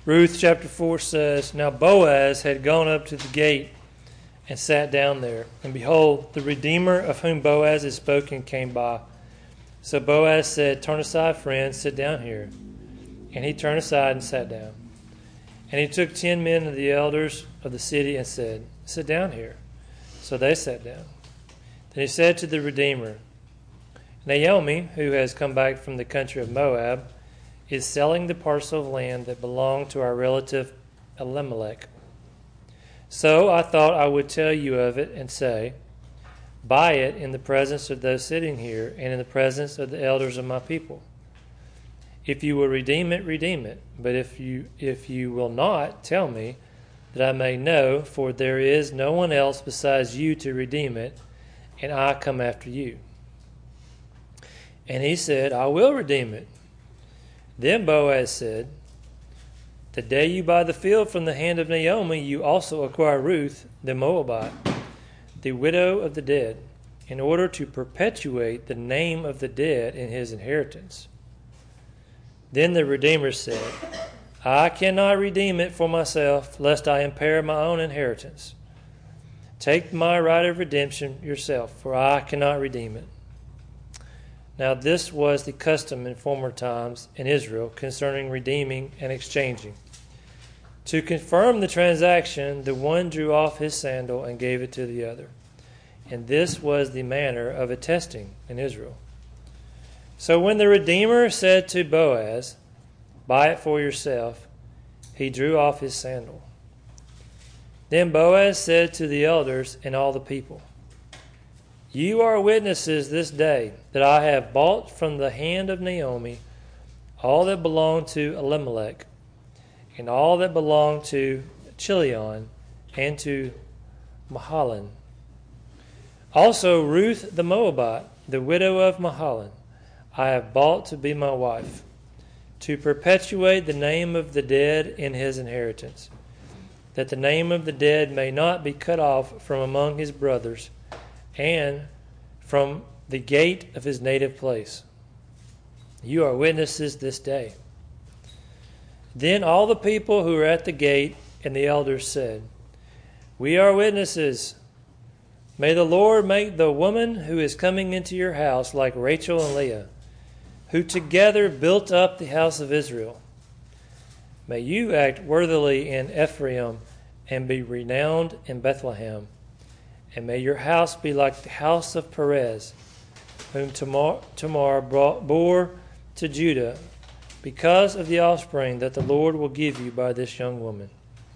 Ruth chapter 4 says, Now Boaz had gone up to the gate and sat down there. And behold, the Redeemer of whom Boaz had spoken came by. So Boaz said, Turn aside, friend, sit down here. And he turned aside and sat down. And he took 10 men of the elders of the city and said, Sit down here. So they sat down. Then he said to the Redeemer, Naomi, who has come back from the country of Moab, is selling the parcel of land that belonged to our relative Elimelech. So I thought I would tell you of it and say, Buy it in the presence of those sitting here and in the presence of the elders of my people. If you will redeem it, redeem it. But if you will not, tell me, that I may know, for there is no one else besides you to redeem it, and I come after you. And he said, I will redeem it. Then Boaz said, The day you buy the field from the hand of Naomi, you also acquire Ruth, the Moabite, the widow of the dead, in order to perpetuate the name of the dead in his inheritance. Then the Redeemer said, I cannot redeem it for myself, lest I impair my own inheritance. Take my right of redemption yourself, for I cannot redeem it. Now this was the custom in former times in Israel concerning redeeming and exchanging. To confirm the transaction, the one drew off his sandal and gave it to the other. And this was the manner of attesting in Israel. So when the Redeemer said to Boaz, Buy it for yourself, he drew off his sandal. Then Boaz said to the elders and all the people, You are witnesses this day that I have bought from the hand of Naomi all that belonged to Elimelech, and all that belonged to Chilion and to Mahalan. Also Ruth the Moabite, the widow of Mahalan, I have bought to be my wife, to perpetuate the name of the dead in his inheritance, that the name of the dead may not be cut off from among his brothers, and from the gate of his native place. You are witnesses this day. Then all the people who were at the gate and the elders said, We are witnesses. May the Lord make the woman who is coming into your house like Rachel and Leah, who together built up the house of Israel. May you act worthily in Ephraim and be renowned in Bethlehem. And may your house be like the house of Perez, whom Tamar bore to Judah, because of the offspring that the Lord will give you by this young woman.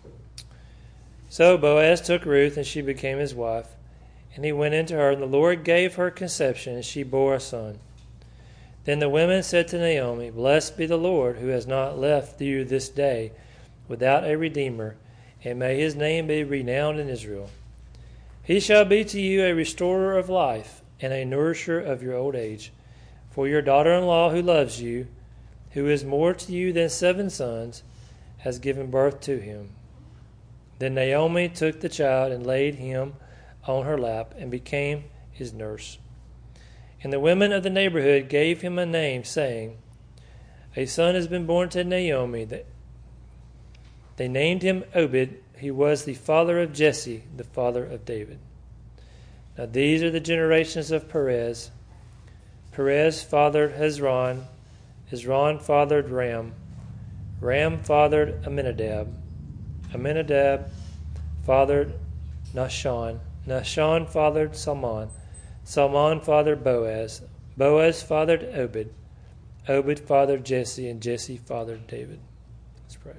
So Boaz took Ruth, and she became his wife. And he went into her, and the Lord gave her conception, and she bore a son. Then the women said to Naomi, Blessed be the Lord, who has not left you this day without a redeemer, and may his name be renowned in Israel. He shall be to you a restorer of life and a nourisher of your old age. For your daughter-in-law who loves you, who is more to you than 7 sons, has given birth to him. Then Naomi took the child and laid him on her lap and became his nurse. And the women of the neighborhood gave him a name, saying, A son has been born to Naomi. They named him Obed. He was the father of Jesse, the father of David. Now these are the generations of Perez. Perez fathered Hezron. Hezron fathered Ram. Ram fathered Amminadab. Amminadab fathered Nahshon. Nahshon fathered Salmon. Salmon fathered Boaz. Boaz fathered Obed. Obed fathered Jesse, and Jesse fathered David. Let's pray.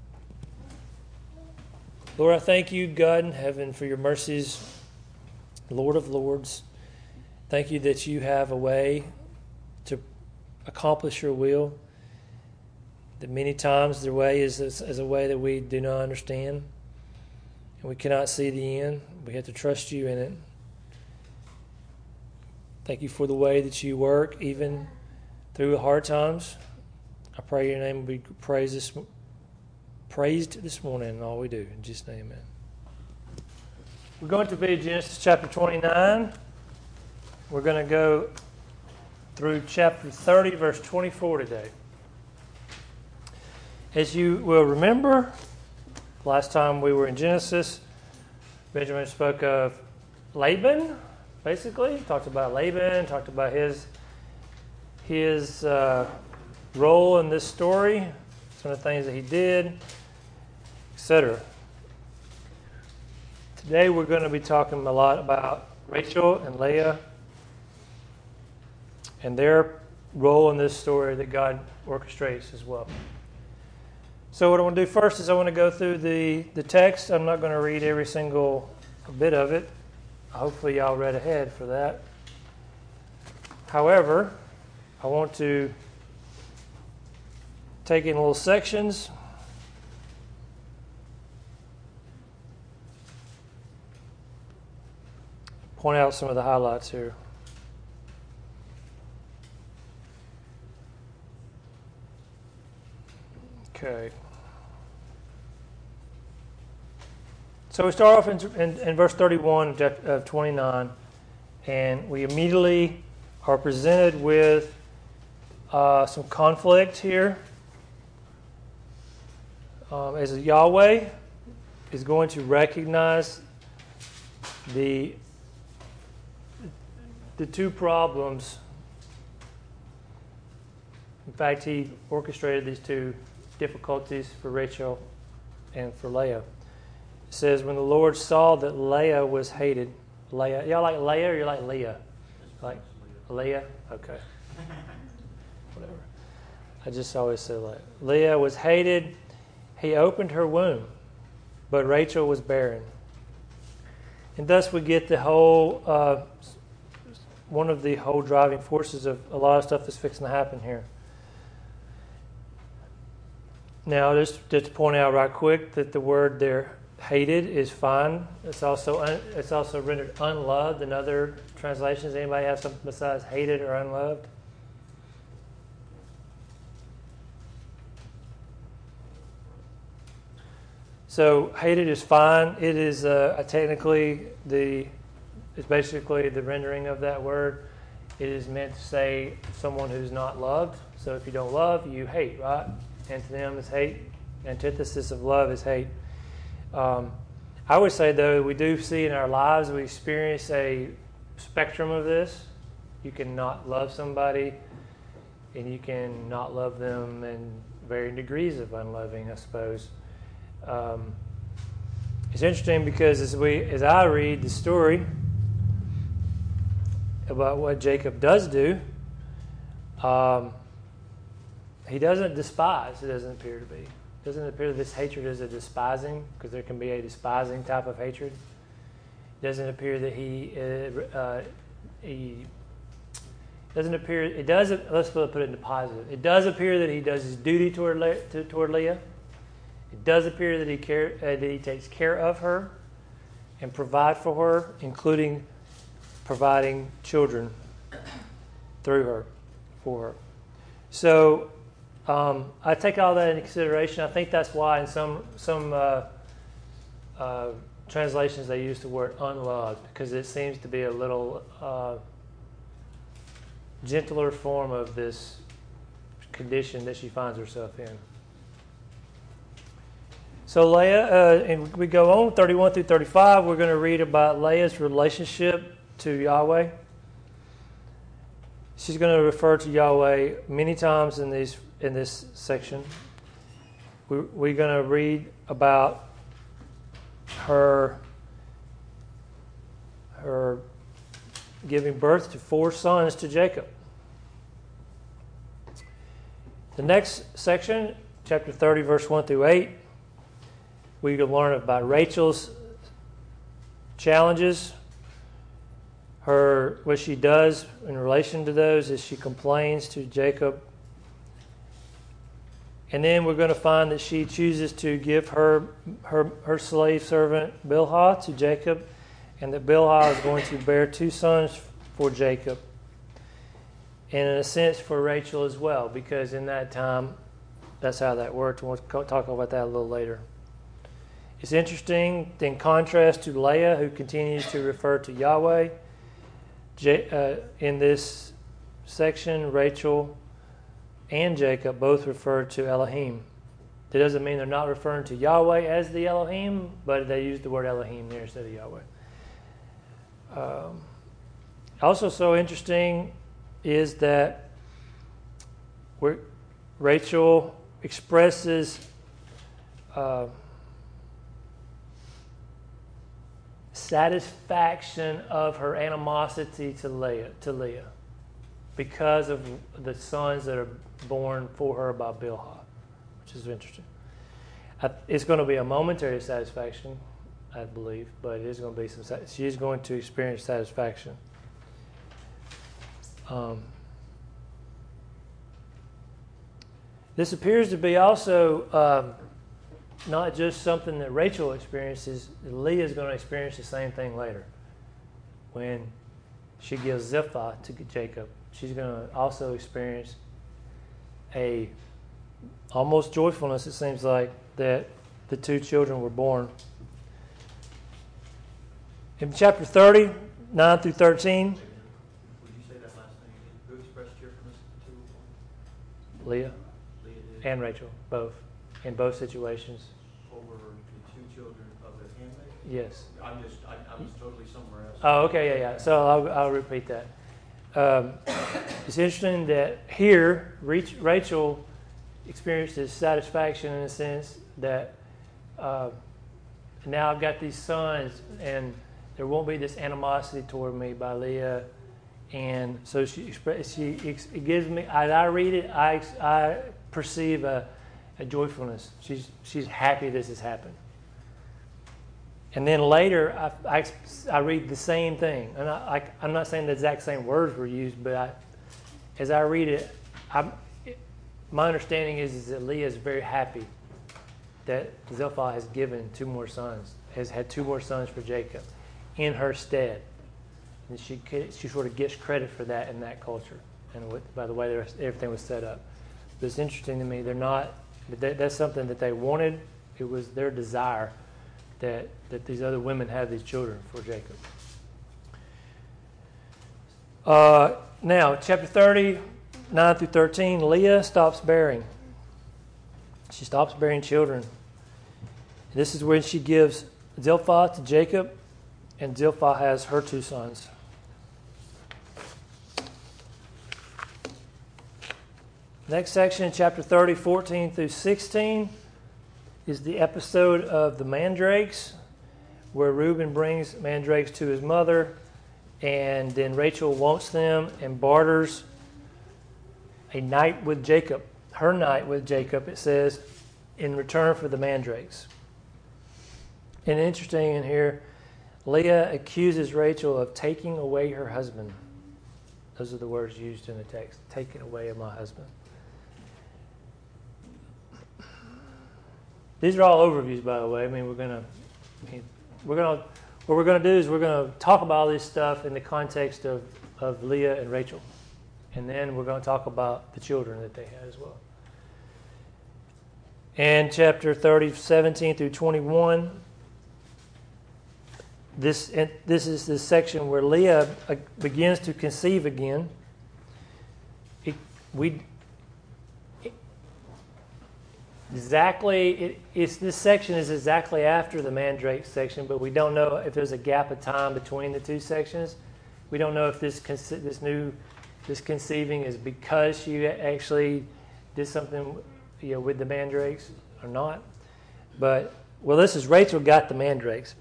Lord, I thank you, God in heaven, for your mercies, Lord of lords. Thank you that you have a way to accomplish your will, that many times the way is a way that we do not understand, and we cannot see the end. We have to trust you in it. Thank you for the way that you work, even through hard times. I pray your name will be praised this morning in all we do. In Jesus' name, amen. We're going to be Genesis chapter 29. We're going to go through chapter 30, verse 24 today. As you will remember, last time we were in Genesis, Benjamin spoke of Laban, basically. Talked about Laban, talked about his role in this story, some of the things that he did, etc. Today we're going to be talking a lot about Rachel and Leah and their role in this story that God orchestrates as well. So what I want to do first is I want to go through the text. I'm not going to read every single bit of it. Hopefully y'all read ahead for that. However, I want to take in little sections. Point out some of the highlights here. Okay. So we start off in verse 31 of 29, and we immediately are presented with some conflict here. As Yahweh is going to recognize the two problems. In fact, he orchestrated these two difficulties for Rachel and for Leah. It says, when the Lord saw that Leah was hated. Leah. Y'all like Leah or you like Leah? Like Leah? Okay. Whatever. I just always say Leah. Leah was hated. He opened her womb, but Rachel was barren. And thus we get the whole, one of the whole driving forces of a lot of stuff that's fixing to happen here. Now, just to point out right quick that the word there, hated, is fine. It's also rendered unloved in other translations. Anybody have something besides hated or unloved? So hated is fine. It is technically it's basically the rendering of that word. It is meant to say someone who's not loved. So if you don't love, you hate, right? Antonym is hate. Antithesis of love is hate. I would say, though, we do see in our lives, we experience a spectrum of this. You can not love somebody, and you can not love them in varying degrees of unloving, I suppose. It's interesting because as I read the story about what Jacob does do, he doesn't despise. It doesn't appear to be. It doesn't appear that this hatred is a despising, because there can be a despising type of hatred. It doesn't appear that he doesn't appear. It doesn't. Let's put it into positive. It does appear that he does his duty toward Leah. It does appear that he takes care of her and provide for her, including providing children through her, for her. So I take all that into consideration. I think that's why in some translations they use the word unloved, because it seems to be a little gentler form of this condition that she finds herself in. So Leah, and we go on 31 through 35. We're going to read about Leah's relationship to Yahweh. She's going to refer to Yahweh many times in this section. We're going to read about her giving birth to 4 sons to Jacob. The next section, chapter 30, verse 1 through 8, we can learn about Rachel's challenges. What she does in relation to those is she complains to Jacob. And then we're going to find that she chooses to give her slave servant Bilhah to Jacob, and that Bilhah is going to bear 2 sons for Jacob. And in a sense for Rachel as well, because in that time, that's how that worked. We'll talk about that a little later. It's interesting, in contrast to Leah, who continues to refer to Yahweh. In this section, Rachel and Jacob both refer to Elohim. That doesn't mean they're not referring to Yahweh as the Elohim, but they use the word Elohim there instead of Yahweh. Also so interesting is that Rachel expresses satisfaction of her animosity to Leah because of the sons that are born for her by Bilhah, which is interesting. It's going to be a momentary satisfaction, I believe, but it is going to be she is going to experience satisfaction. This appears to be also not just something that Rachel experiences. Leah is going to experience the same thing later when she gives Zilpah to Jacob. She's going to also experience a almost joyfulness, it seems like, that the two children were born. In chapter 30, 9 through 13. Would you say that last thing again? Who expressed cheerfulness to Leah Leah did and Rachel, both, in both situations. over the two children of the handmaid? Yes. I was totally somewhere else. Oh, okay, yeah. So I'll repeat that. It's interesting that here Rachel experiences satisfaction in the sense that now I've got these sons and there won't be this animosity toward me by Leah, and so it gives me, as I read it, I perceive a joyfulness. She's happy this has happened. And then later, I read the same thing. And I'm not saying the exact same words were used, but as I read it, my understanding is that Leah is very happy that Zilpah has given two more sons, has had two more sons for Jacob in her stead. And she sort of gets credit for that in that culture and by the way everything was set up. But it's interesting to me, that's something that they wanted. It was their desire that these other women have these children for Jacob. Now, chapter 30, 9 through 13, Leah stops bearing. She stops bearing children. This is when she gives Zilpah to Jacob, and Zilpah has her two sons. Next section, chapter 30, 14 through 16, is the episode of the mandrakes, where Reuben brings mandrakes to his mother, and then Rachel wants them and barters a night with Jacob, her night with Jacob, it says, in return for the mandrakes. And interesting in here, Leah accuses Rachel of taking away her husband. Those are the words used in the text, taking away of my husband. These are all overviews, by the way. I mean, what we're gonna do is we're gonna talk about all this stuff in the context of Leah and Rachel, and then we're gonna talk about the children that they had as well. And chapter 30, 17 through 21. This is the section where Leah begins to conceive again. This section is exactly after the mandrake section, but we don't know if there's a gap of time between the two sections. We don't know if this conceiving is because she actually did something, with the mandrakes or not. But this is Rachel got the mandrakes.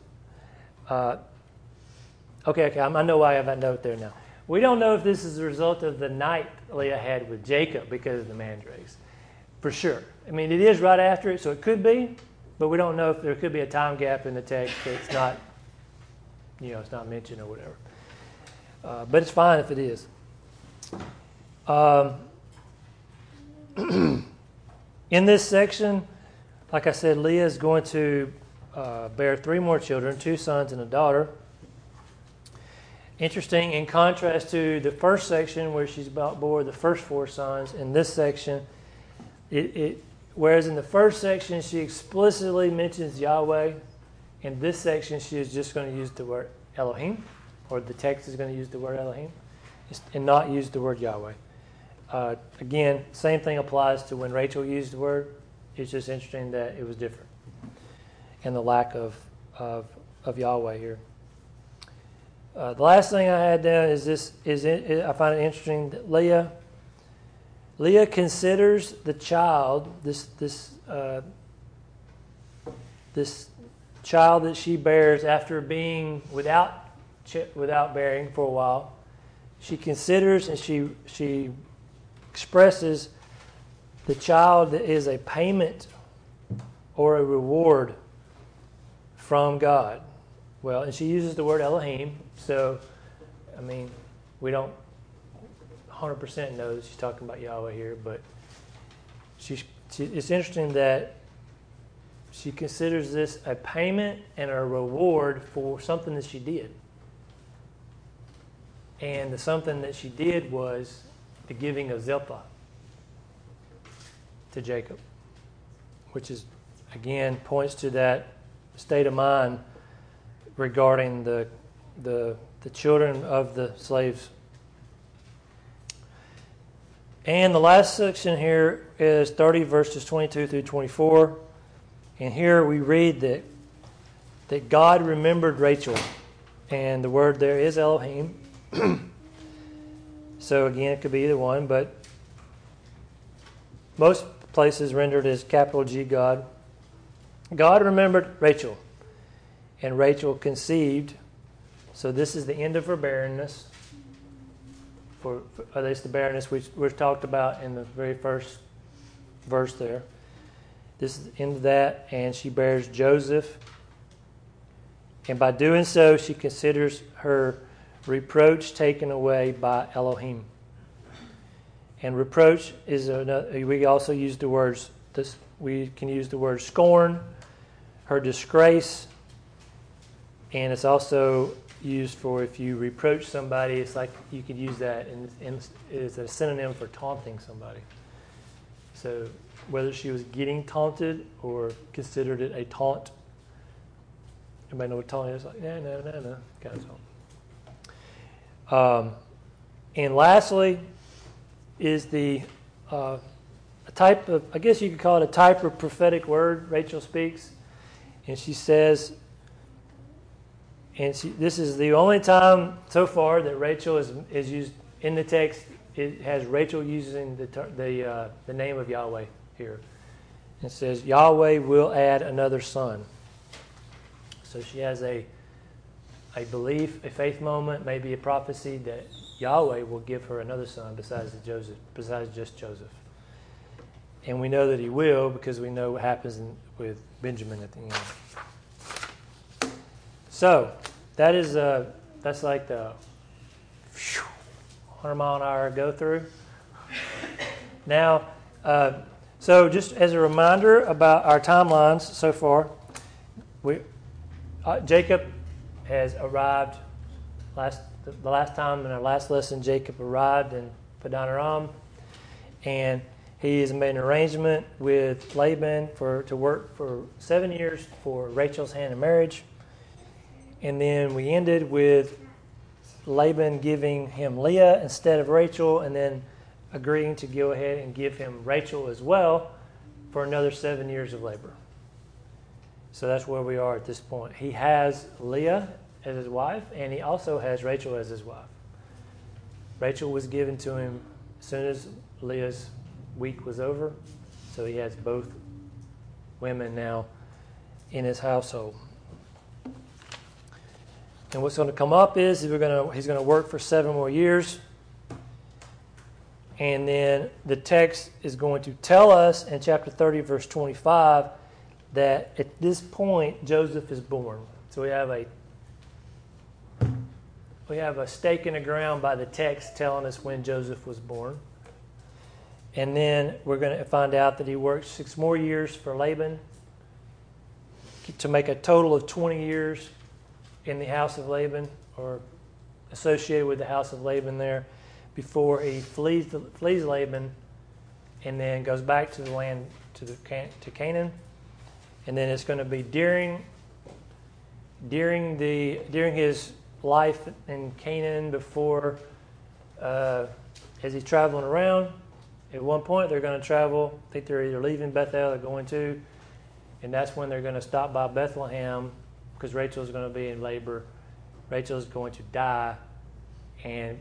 Okay. I know why I have that note there now. We don't know if this is a result of the night Leah had with Jacob because of the mandrakes. For sure. I mean, it is right after it, so it could be, but we don't know if there could be a time gap in the text that's not, it's not mentioned or whatever. But it's fine if it is. In this section, like I said, Leah is going to bear three more children, two sons and a daughter. Interesting, in contrast to the first section where she's bore the first four sons, in this section, whereas in the first section she explicitly mentions Yahweh, in this section she is just going to use the word Elohim, or the text is going to use the word Elohim, and not use the word Yahweh. Again, same thing applies to when Rachel used the word it's just interesting that it was different, and the lack of Yahweh here. The last thing I had down is this. I find it interesting that Leah considers the child, this child that she bears after being without bearing for a while. She considers and she expresses the child that is a payment or a reward from God. Well, and she uses the word Elohim, so, I mean, we don't 100% know that she's talking about Yahweh here, but it's interesting that she considers this a payment and a reward for something that she did. And the something that she did was the giving of Zilpah to Jacob, which is, again, points to that state of mind regarding the children of the slaves. And the last section here is 30 verses 22 through 24. And here we read that God remembered Rachel. And the word there is Elohim. So again, it could be either one, but most places rendered as capital G, God. God remembered Rachel, and Rachel conceived. So this is the end of her barrenness, for at least the barrenness which was talked about in the very first verse there. This is the end of that, and she bears Joseph. And by doing so, she considers her reproach taken away by Elohim. And reproach is another, we also use the words, we can use the word scorn, her disgrace, and it's also used for if you reproach somebody, it's like you could use that and it's a synonym for taunting somebody. So whether she was getting taunted or considered it a taunt, anybody know what taunting is? Like, no, kind of taunt. And lastly is the a type of, I guess you could call it a type of prophetic word Rachel speaks. And she says, this is the only time so far that Rachel is used in the text. It has Rachel using the name of Yahweh here. It says, Yahweh will add another son. So she has a belief, a faith moment, maybe a prophecy that Yahweh will give her another son besides just Joseph. And we know that he will because we know what happens with Benjamin at the end. So that's like the 100-mile-an-hour go through. Now, so just as a reminder about our timelines so far, Jacob has arrived. The last time in our last lesson, Jacob arrived in Padan Aram, and he has made an arrangement with Laban to work for 7 years for Rachel's hand in marriage. And then we ended with Laban giving him Leah instead of Rachel, and then agreeing to go ahead and give him Rachel as well for another 7 years of labor. So that's where we are at this point. He has Leah as his wife, and he also has Rachel as his wife. Rachel was given to him as soon as Leah's week was over, so he has both women now in his household. And what's going to come up is he's going to work for 7 more years, and then the text is going to tell us in chapter 30, verse 25, that at this point Joseph is born. So we have a stake in the ground by the text telling us when Joseph was born. And then we're going to find out that he worked 6 more years for Laban to make a total of 20 years in the house of Laban, or associated with the house of Laban there, before he flees Laban and then goes back to the land to Canaan. And then it's going to be during his life in Canaan, before as he's traveling around, At one point, they're going to travel. I think they're either leaving Bethel or going to, and that's when they're going to stop by Bethlehem because Rachel's going to be in labor. Rachel's going to die, and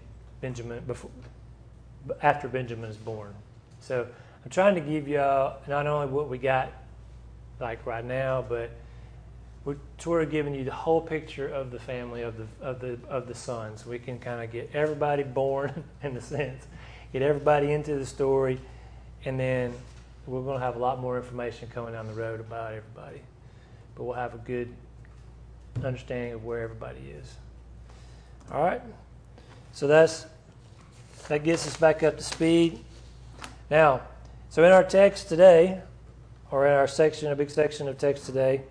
after Benjamin is born. So I'm trying to give y'all not only what we got like right now, but we're sort of giving you the whole picture of the family of the sons. We can kind of get everybody born in a sense, get everybody into the story, and then we're going to have a lot more information coming down the road about everybody. But we'll have a good understanding of where everybody is. All right. So that gets us back up to speed. Now, so in our text today, or in our section, a big section of text today,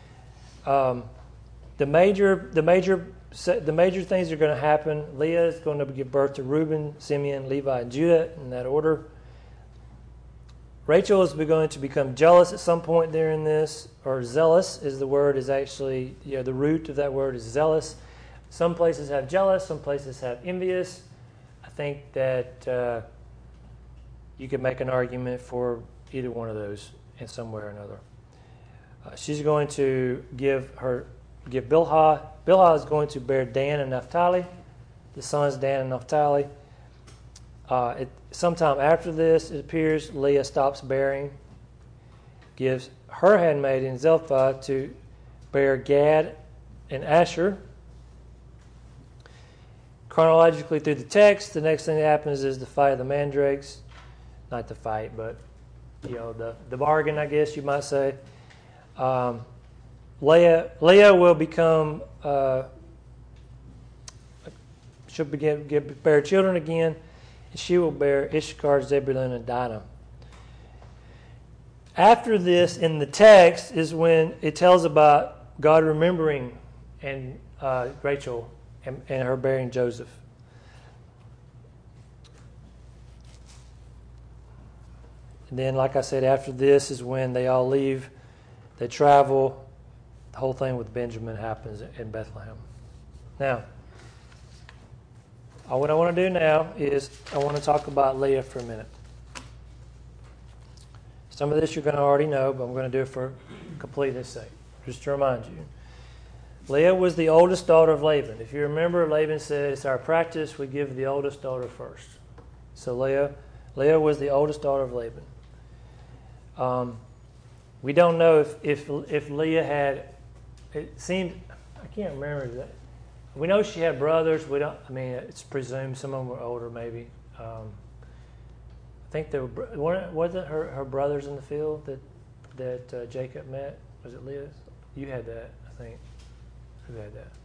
the major things are going to happen. Leah is going to give birth to Reuben, Simeon, Levi, and Judah in that order. Rachel is going to become jealous at some point during this, or zealous is the word, is actually, the root of that word is zealous. Some places have jealous, some places have envious. I think that you could make an argument for either one of those in some way or another. She's going to give Bilhah. Bilhah is going to bear Dan and Naphtali, the sons Dan and Naphtali. Sometime after this, it appears Leah stops bearing, gives her handmaiden Zilpah to bear Gad and Asher. Chronologically through the text, the next thing that happens is the fight of the mandrakes. Not the fight, but the bargain, I guess you might say. Leah will become, she'll bear children again, and she will bear Issachar, Zebulun, and Dinah. After this, in the text, is when it tells about God remembering and Rachel and her bearing Joseph. And then, like I said, after this is when they all leave. They travel. The whole thing with Benjamin happens in Bethlehem. Now, what I want to do now is I want to talk about Leah for a minute. Some of this you're going to already know, but I'm going to do it for completeness' sake, just to remind you. Leah was the oldest daughter of Laban. If you remember, Laban said, it's our practice, we give the oldest daughter first. So Leah was the oldest daughter of Laban. We don't know if Leah had, it seemed, I can't remember that. We know she had brothers. It's presumed some of them were older maybe. I think there wasn't her brothers in the field that Jacob met? Was it Leah? You had that, I think. Who had that?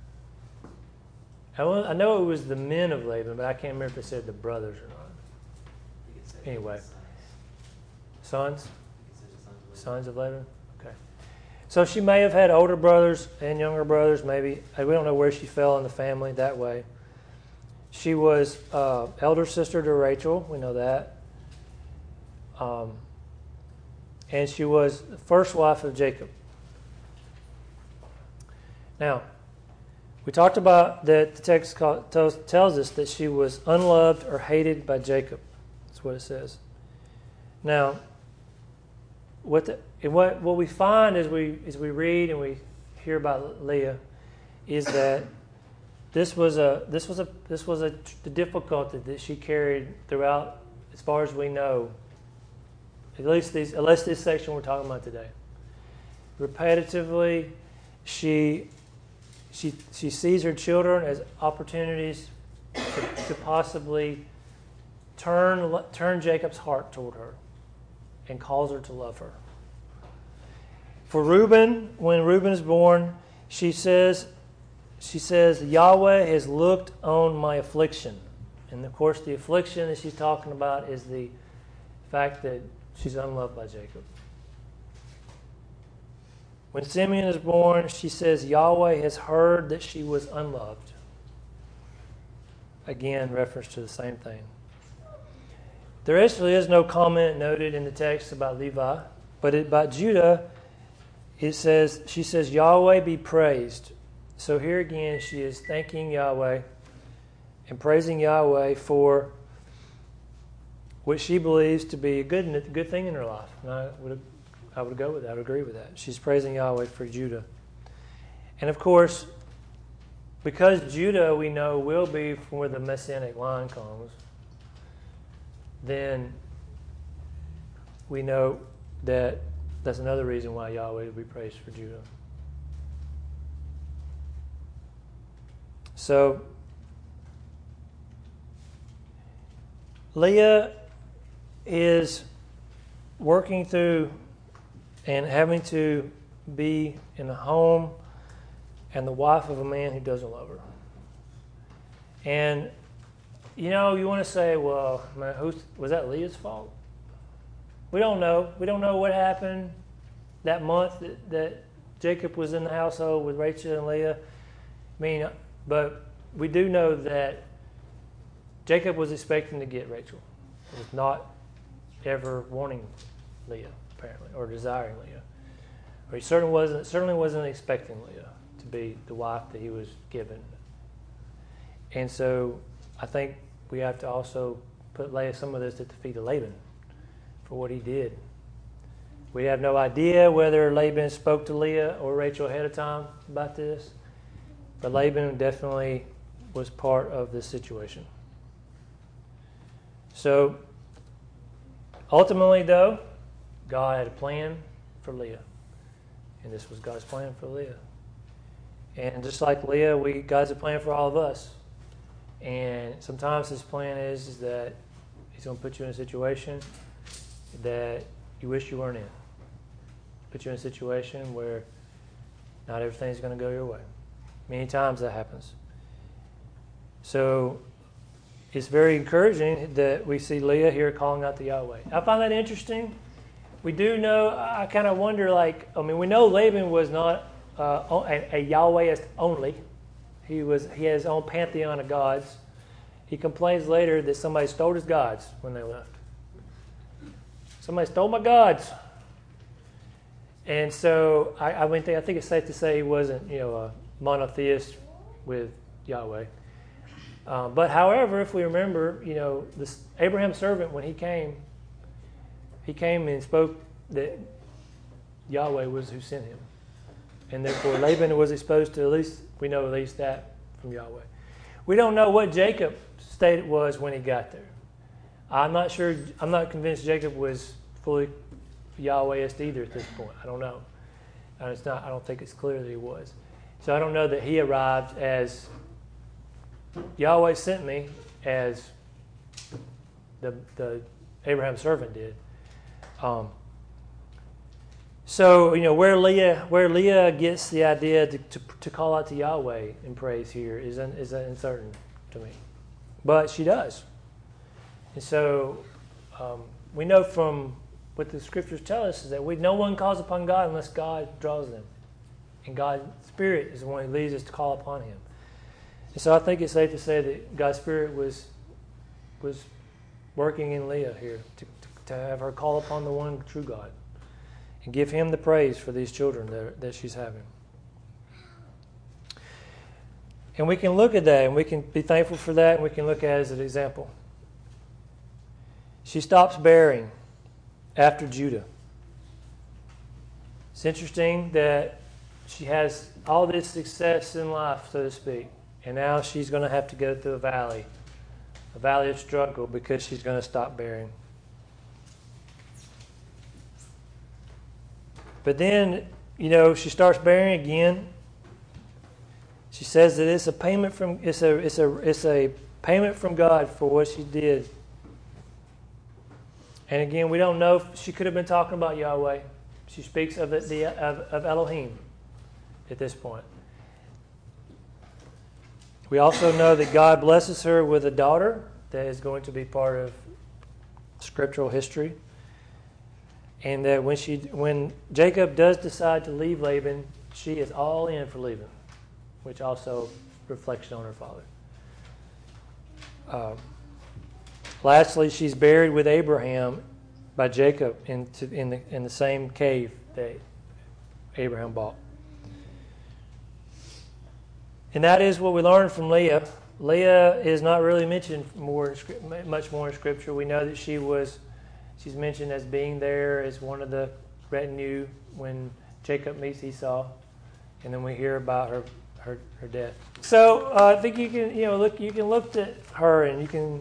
I know it was the men of Laban, but I can't remember if it said the brothers or not. Anyway. Sons? Sons of Laban? Okay. So she may have had older brothers and younger brothers, maybe. We don't know where she fell in the family that way. She was elder sister to Rachel. We know that. And she was the first wife of Jacob. Now, we talked about that the text tells us that she was unloved or hated by Jacob. That's what it says. Now, what we find as we read and we hear about Leah is that this was the difficulty that she carried throughout, as far as we know. Unless this section we're talking about today. Repetitively, she sees her children as opportunities to possibly turn Jacob's heart toward her and cause her to love her. For Reuben, when Reuben is born, she says, Yahweh has looked on my affliction. And of course, the affliction that she's talking about is the fact that she's unloved by Jacob. When Simeon is born, she says, Yahweh has heard that she was unloved. Again, reference to the same thing. There actually is no comment noted in the text about Levi, but about Judah, she says, Yahweh be praised. So here again, she is thanking Yahweh and praising Yahweh for what she believes to be a good thing in her life. And I would go with that. I would agree with that. She's praising Yahweh for Judah. And of course, because Judah, we know, will be from where the Messianic line comes, then we know that that's another reason why Yahweh will be praised for Judah. So, Leah is working through and having to be in a home and the wife of a man who doesn't love her. And, you want to say, well, man, was that Leah's fault? We don't know. We don't know what happened that month that Jacob was in the household with Rachel and Leah. But we do know that Jacob was expecting to get Rachel. He was not ever wanting Leah, apparently, or desiring Leah. Or he certainly wasn't expecting Leah to be the wife that he was given. And so I think we have to also lay some of this at the feet of Laban for what he did. We have no idea whether Laban spoke to Leah or Rachel ahead of time about this, but Laban definitely was part of this situation. So ultimately, though, God had a plan for Leah, and this was God's plan for Leah. And just like Leah, God's a plan for all of us. And sometimes his plan is that he's going to put you in a situation that you wish you weren't in. Put you in a situation where not everything's going to go your way. Many times that happens. So it's very encouraging that we see Leah here calling out to Yahweh. I find that interesting. We do know, I kind of wonder, we know Laban was not a Yahwehist only. He had his own pantheon of gods. He complains later that somebody stole his gods when they left. Somebody stole my gods. And so I think it's safe to say he wasn't, a monotheist with Yahweh. But however, if we remember, this Abraham's servant, when he came and spoke that Yahweh was who sent him. And therefore Laban was exposed to we know at least that from Yahweh. We don't know what Jacob's state was when he got there. I'm not convinced Jacob was fully Yahwehist either at this point. I don't know. I don't think it's clear that he was. So I don't know that he arrived as Yahweh sent me, as the Abraham servant did. So where Leah gets the idea to call out to Yahweh in praise here is uncertain to me, but she does. And so we know from what the scriptures tell us is that no one calls upon God unless God draws them, and God's Spirit is the one who leads us to call upon Him. And so I think it's safe to say that God's Spirit was working in Leah here to have her call upon the one true God and give Him the praise for these children that she's having. And we can look at that and we can be thankful for that, and we can look at it as an example. She stops bearing after Judah. It's interesting that she has all this success in life, so to speak, and now she's going to have to go through a valley of struggle, because she's going to stop bearing. But then, she starts bearing again. She says that it's a payment from God for what she did. And again, we don't know if she could have been talking about Yahweh. She speaks of Elohim at this point. We also know that God blesses her with a daughter that is going to be part of scriptural history. And that when Jacob does decide to leave Laban, she is all in for Laban, which also reflects on her father. Lastly, she's buried with Abraham by Jacob in the same cave that Abraham bought. And that is what we learn from Leah, Leah is not really mentioned much more in Scripture. We know that she's mentioned as being there as one of the retinue when Jacob meets Esau, and then we hear about her death. So I think you can look at her and you can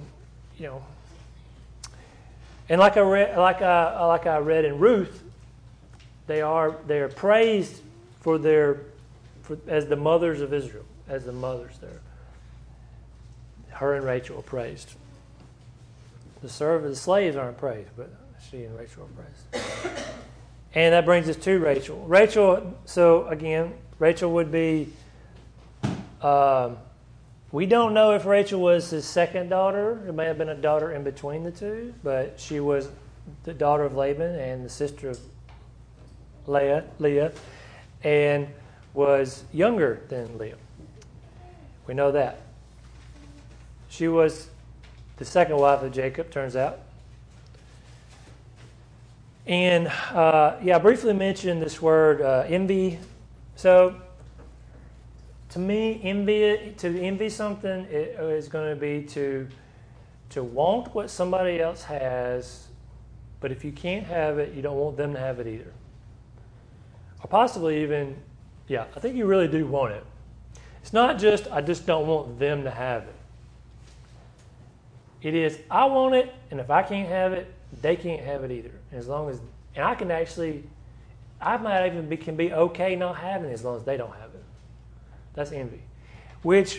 and like I read in Ruth, they are praised as the mothers of Israel, as the mothers there. Her and Rachel are praised. The slaves aren't praised, but she and Rachel are praised. And that brings us to Rachel. Rachel would be, we don't know if Rachel was his second daughter. It may have been a daughter in between the two, but she was the daughter of Laban and the sister of Leah, and was younger than Leah. We know that. She was the second wife of Jacob, turns out. And I briefly mentioned this word envy. So, to me, to envy something is going to be to want what somebody else has, but if you can't have it, you don't want them to have it either. Or possibly even, I think you really do want it. It's not just, I just don't want them to have it. It is, I want it, and if I can't have it, they can't have it either. And I can actually, I might even can be okay not having it as long as they don't have it. That's envy. Which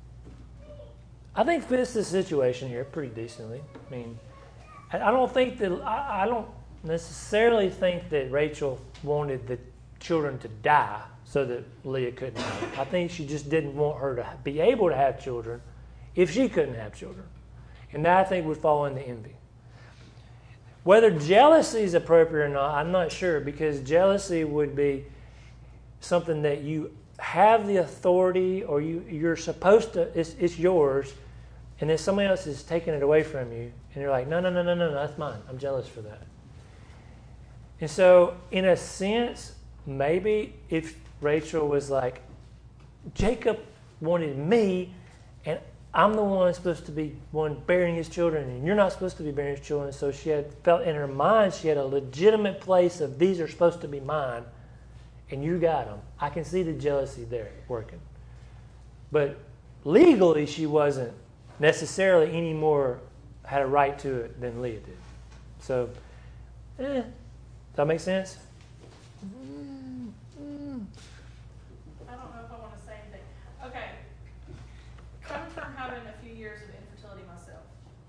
I think fits the situation here pretty decently. I mean, I don't necessarily think that Rachel wanted the children to die so that Leah couldn't have it. I think she just didn't want her to be able to have children if she couldn't have children. And that, I think, would fall into envy. Whether jealousy is appropriate or not, I'm not sure, because jealousy would be something that you have the authority, or you're supposed to, it's yours, and then somebody else is taking it away from you, and you're like, no, that's mine. I'm jealous for that. And so, in a sense, maybe if Rachel was like, Jacob wanted me, and I'm the one supposed to be one bearing his children, and you're not supposed to be bearing his children. So she had felt in her mind she had a legitimate place of these are supposed to be mine, and you got them. I can see the jealousy there working. But legally, she wasn't necessarily any more had a right to it than Leah did. So, does that make sense? I don't know if I want to say anything. Okay. Coming from having a few years of infertility myself,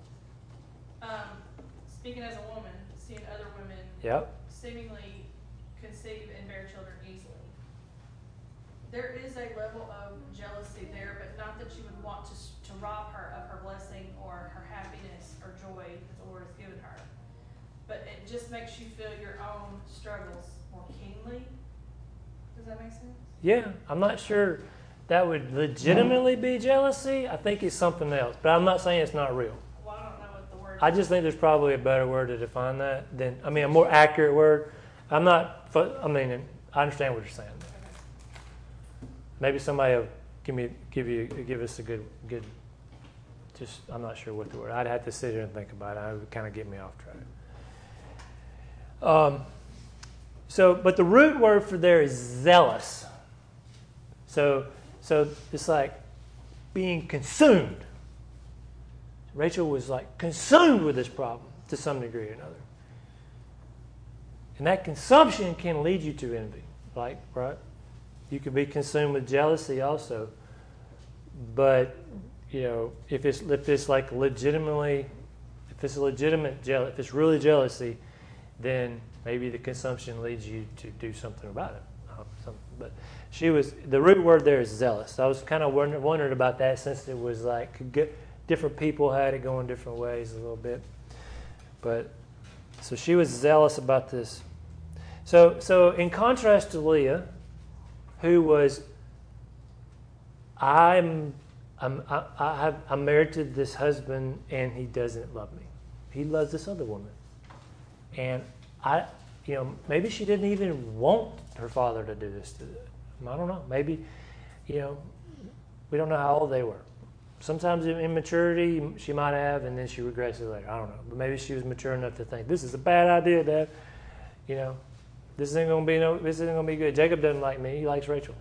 speaking as a woman, seeing other women seemingly conceive and bear children easily, there is a level of jealousy there, but not that you would want to rob her of her blessing or her happiness or joy that the Lord has given her. But it just makes you feel your own struggles more keenly. Does that make sense? Yeah, I'm not sure that would legitimately be jealousy. I think it's something else, but I'm not saying it's not real. Well, I don't know what the word is. I just think there's probably a better word to define that a more accurate word. I understand what you're saying. Maybe somebody will give us a good. Just I'm not sure what the word. I'd have to sit here and think about it. It would kind of get me off track. But the root word for there is zealous. So it's like being consumed. Rachel was like consumed with this problem to some degree or another. And that consumption can lead you to envy, right? You can be consumed with jealousy also. But, if it's really jealousy, then maybe the consumption leads you to do something about it. But the root word there is zealous. So I was kind of wondering about that, since it was like different people had it going different ways a little bit. But so she was zealous about this. So in contrast to Leah, who was, I'm married to this husband and he doesn't love me. He loves this other woman, and maybe she didn't even want her father to do this to them. I don't know. Maybe, we don't know how old they were. sometimes in immaturity she might have, and then she regrets it later. I don't know, but maybe she was mature enough to think this is a bad idea, Dad. You know, this isn't gonna be good. Jacob doesn't like me; he likes Rachel.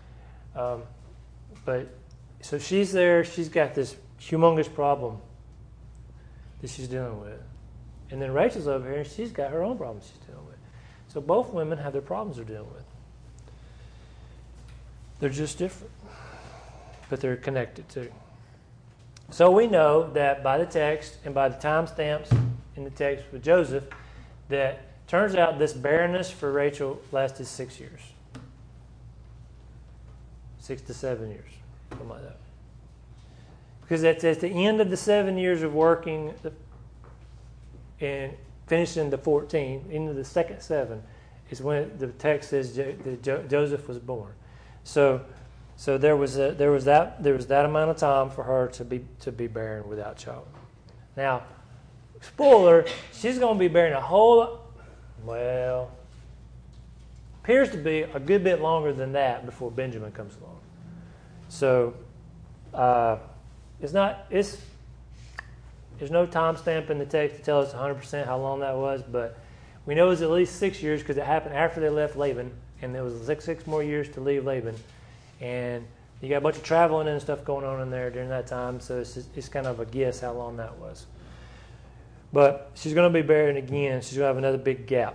But so she's there. She's got this humongous problem that she's dealing with, and then Rachel's over here, and she's got her own problems she's dealing with. So both women have their problems they're dealing with. They're just different, but they're connected too. So we know that by the text and by the timestamps in the text with Joseph, that turns out this barrenness for Rachel lasted 6 years. 6 to 7 years, something like that. Because at the end of the 7 years of working and finishing the 14, into the second 7, is when the text says that Joseph was born. So there was that amount of time for her to be barren without child. Now, spoiler, she's going to be barren appears to be a good bit longer than that before Benjamin comes along. So there's no timestamp in the text to tell us 100% how long that was, but we know it was at least 6 years because it happened after they left Laban, and there was six more years to leave Laban. And you got a bunch of traveling and stuff going on in there during that time, so it's kind of a guess how long that was. But she's going to be barren again. She's going to have another big gap.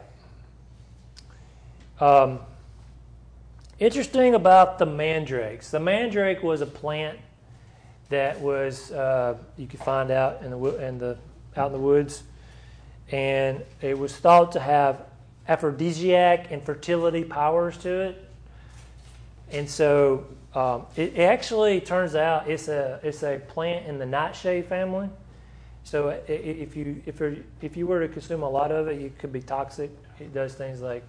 Interesting about the mandrakes. The mandrake was a plant that was you could find out out in the woods, and it was thought to have aphrodisiac and fertility powers to it. And so it actually turns out it's a plant in the nightshade family. So if you were to consume a lot of it, it could be toxic. It does things like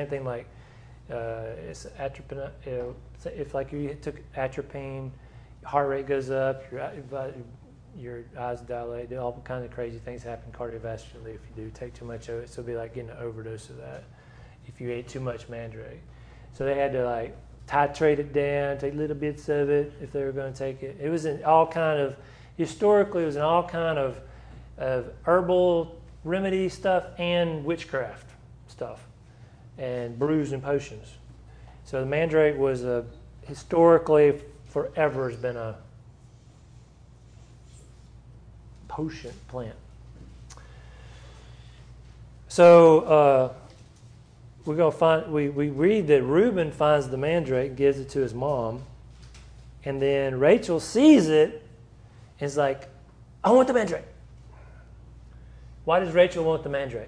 it's atropine. If like you took atropine, your heart rate goes up, your eyes dilate, all kinds of crazy things happen cardiovascularly if you do take too much of it. So it'd be like getting an overdose of that if you ate too much mandrake. So they had to titrate it down, take little bits of it if they were going to take it. It was in all kind of, historically it was in all kind of herbal remedy stuff and witchcraft stuff and brews and potions. So the mandrake was historically forever has been a potion plant. So we're going to find, we read that Reuben finds the mandrake, gives it to his mom, and then Rachel sees it and is like, I want the mandrake. Why does Rachel want the mandrake?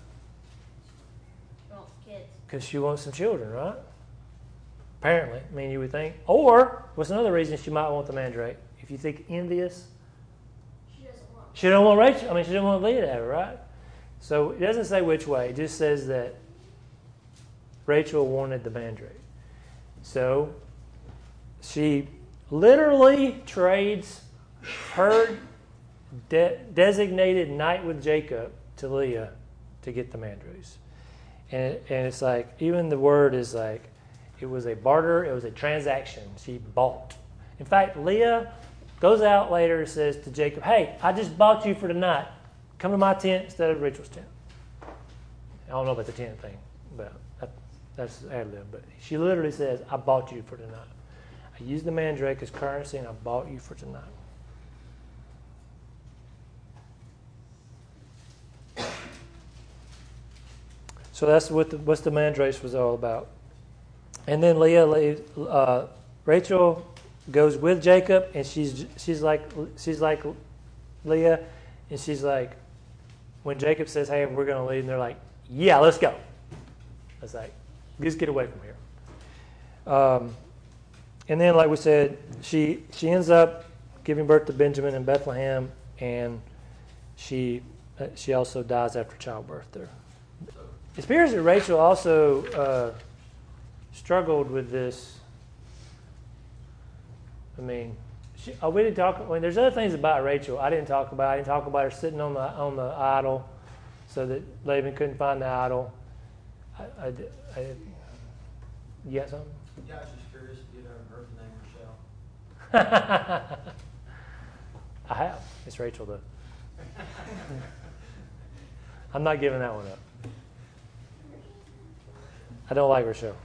She wants kids. Because she wants some children, right? Apparently. I mean, you would think. Or, what's another reason she might want the mandrake? If you think envious. She don't want Rachel. I mean, she didn't want Leah to have it, right? So it doesn't say which way. It just says that Rachel wanted the mandrake. So she literally trades her designated night with Jacob to Leah to get the mandrakes. And it's like, even the word is like, it was a barter, it was a transaction. She bought. In fact, Leah goes out later and says to Jacob, hey, I just bought you for tonight. Come to my tent instead of Rachel's tent. I don't know about the tent thing, but that's ad lib. But she literally says, I bought you for tonight. I used the mandrake as currency and I bought you for tonight. So that's what the mandrake was all about. And then Rachel goes with Jacob, and she's like Leah, and she's like, when Jacob says, "Hey, we're going to leave," and they're like, "Yeah, let's go." It's like, just get away from here. And then, like we said, she ends up giving birth to Benjamin in Bethlehem, and she also dies after childbirth there. It appears that Rachel also struggled with this. I mean, we didn't talk. I mean, there's other things about Rachel I didn't talk about. I didn't talk about her sitting on the idol, so that Laban couldn't find the idol. You got something? Yeah, I was just curious if you'd ever heard the name Rochelle. I have. It's Rachel, though. I'm not giving that one up. I don't like Rochelle.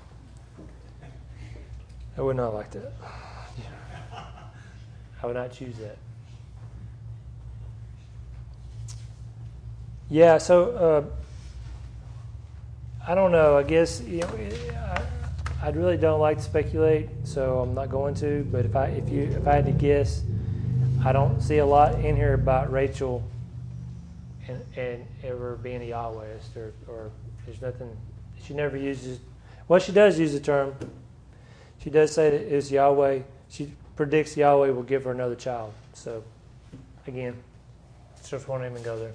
I would not like that. I would not choose that. Yeah, so I don't know. I guess I really don't like to speculate, so I'm not going to. But if I had to guess, I don't see a lot in here about Rachel and ever being a Yahwehist, or there's nothing. She never uses. Well, she does use the term. She does say that it's Yahweh. She predicts Yahweh will give her another child. So, again, just won't even go there.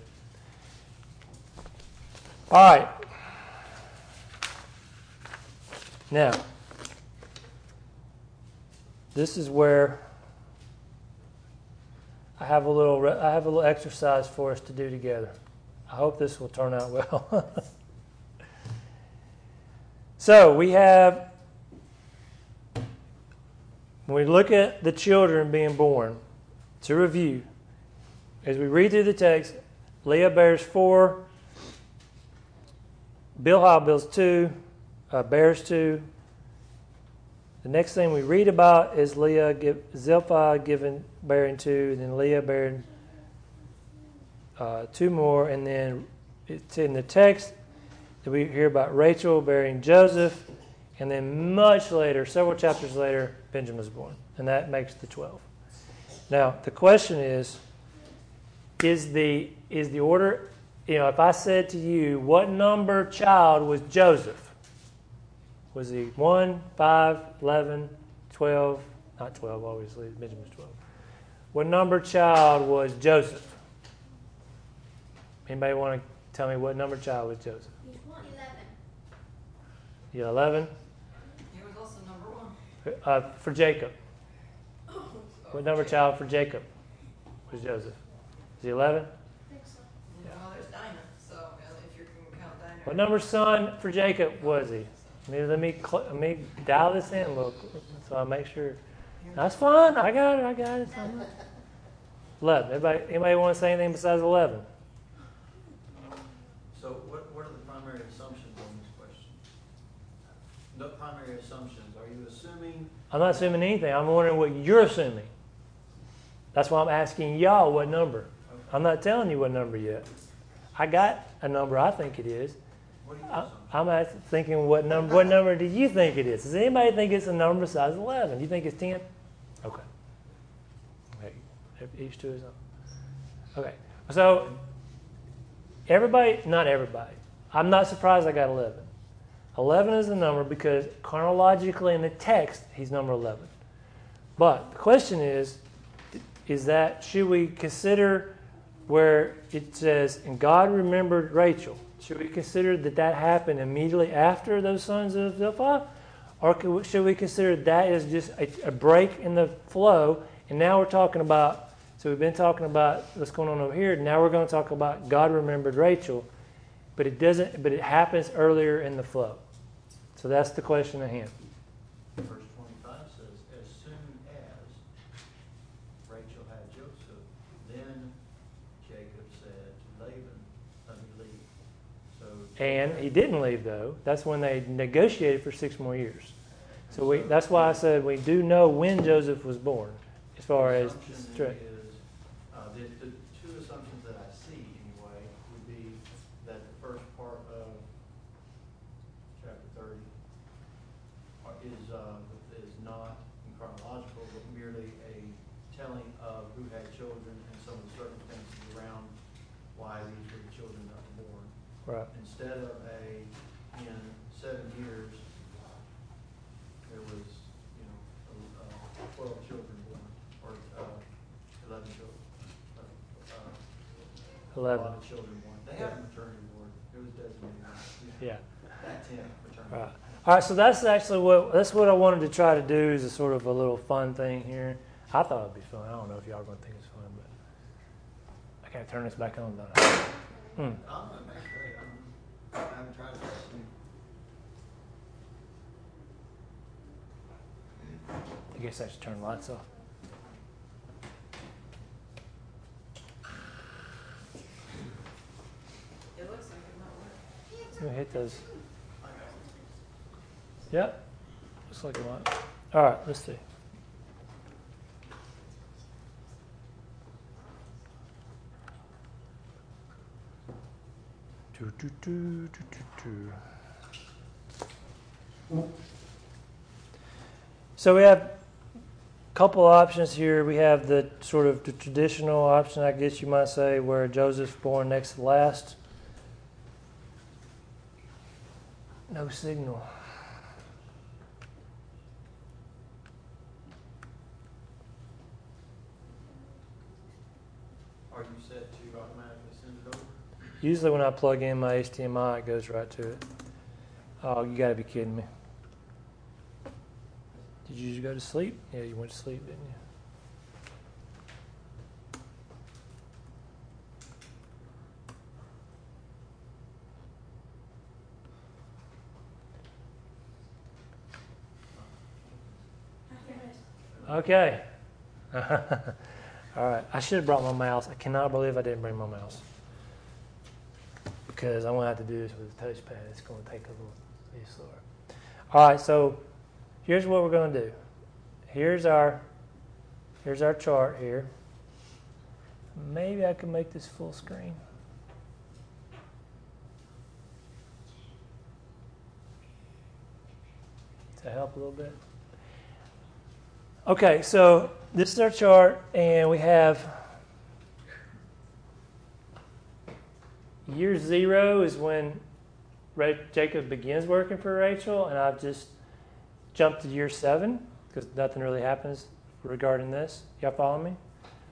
All right. Now, this is where I have a little exercise for us to do together. I hope this will turn out well. So we have, when we look at the children being born, to review, as we read through the text, Leah bears 4, Bilhah bears 2. The next thing we read about is Zilpah bearing 2, and then Leah bearing 2 more, and then it's in the text that we hear about Rachel bearing Joseph, and then much later, several chapters later, Benjamin was born, and that makes the 12. Now, the question is the order, if I said to you, what number child was Joseph? Was he 1, 5, 11, 12? Not 12, obviously. Benjamin was 12. What number child was Joseph? Anybody want to tell me what number child was Joseph? 11. You 11? He was also number 1. For Jacob. What number child for Jacob was Joseph? Is he 11? I think so. Yeah. Well, there's Dinah, so if you can count Dinah. What number son for Jacob was he? Let me dial this in a little, so I make sure. That's fine. I got it. 11. Anybody want to say anything besides 11? So what are the primary assumptions on this question? The primary assumptions, are you assuming? I'm not assuming anything. I'm wondering what you're assuming. That's why I'm asking y'all what number. Okay. I'm not telling you what number yet. I got a number I think it is. What are you I'm thinking what number do you think it is? Does anybody think it's a number besides 11? Do you think it's 10? Okay. Each to his own. Okay. So not everybody. I'm not surprised I got 11. 11 is the number because chronologically in the text, he's number 11. But the question is that should we consider where it says, and God remembered Rachel, should we consider that happened immediately after those sons of Zilpah? Or should we consider that as just a break in the flow, and now we're talking about, so we've been talking about what's going on over here, now we're going to talk about God remembered Rachel, but it happens earlier in the flow. So that's the question at hand. Verse 25 says, as soon as Rachel had Joseph, then Jacob said to Laban, let me leave. And he didn't leave, though. That's when they negotiated for 6 more years. So that's why I said we do know when Joseph was born, as far as the two assumptions that I see anyway would be that the first part of chapter 30 is not chronological, but merely a telling of who had children and some of the circumstances around why these were the children that were born. right. Instead of in 7 years, there was 12 children born, or 11 children. 11. A lot of children born. They had a maternity board. It was designated. Yeah. That 10 maternity. Right. All right. So that's actually what I wanted to try to do is a sort of a little fun thing here. I thought it'd be fun. I don't know if y'all are going to think it's fun, but I can't turn this back on, though. I'm actually, I haven't tried this. I guess I should turn the lights off. hit those. Yep. Looks like it might. All right, let's see. So we have a couple options here. We have the sort of the traditional option, I guess you might say, where Joseph's born next to last. No signal. Are you set to automatically send it over? Usually when I plug in my HDMI, it goes right to it. Oh, you got to be kidding me. Did you just go to sleep? Yeah, you went to sleep, didn't you? Okay. All right. I should have brought my mouse. I cannot believe I didn't bring my mouse. Because I'm going to have to do this with a touchpad. It's going to take a little bit slower. All right. So here's what we're going to do. Here's our chart here. Maybe I can make this full screen. To help a little bit. Okay, so this is our chart, and we have year 0 is when Jacob begins working for Rachel, and I've just jumped to year 7 because nothing really happens regarding this. Y'all follow me?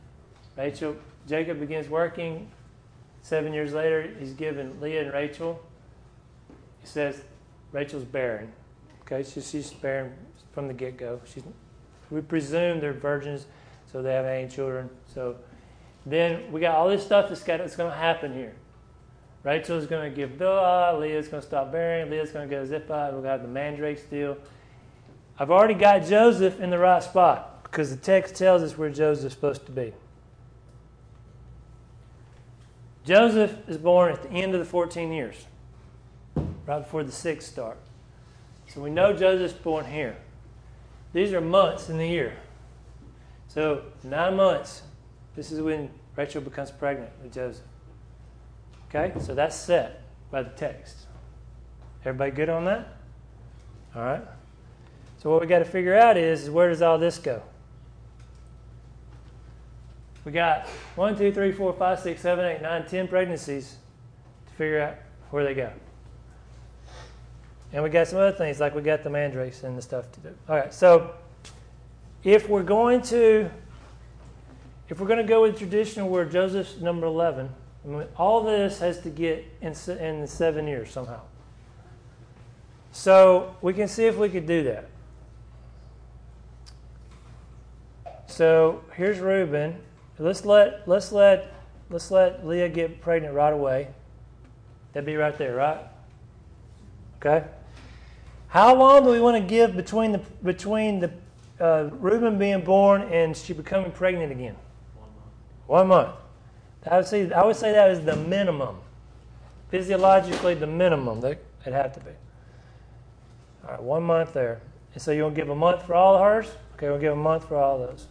Jacob begins working. 7 years later, he's given Leah and Rachel. He says Rachel's barren. Okay, so she's barren from the get-go. We presume they're virgins, so they haven't had any children. So then we got all this stuff that's going to happen here. Rachel's going to give Bilhah. Leah's going to stop bearing. Leah's going to go Zilpah. We've got the mandrakes deal. I've already got Joseph in the right spot because the text tells us where Joseph's supposed to be. Joseph is born at the end of the 14 years, right before the 6 start. So we know Joseph's born here. These are months in the year. So 9 months. This is when Rachel becomes pregnant with Joseph. Okay, so that's set by the text. Everybody good on that? All right. So what we got to figure out is where does all this go? We got 1, 2, 3, 4, 5, 6, 7, 8, 9, 10 pregnancies to figure out where they go. And we got some other things, like we got the mandrakes and the stuff to do. All right, so if we're going to go with traditional where Joseph's number 11, I mean, all this has to get in 7 years somehow. So we can see if we could do that. So here's Reuben. Let's let Leah get pregnant right away. That'd be right there, right? Okay. How long do we want to give between the Reuben being born and she becoming pregnant again? 1 month. I would say that is the minimum. Physiologically, the minimum that it'd have to be. All right, 1 month there. And so you want to give a month for all of hers? Okay, we'll give a month for all of those.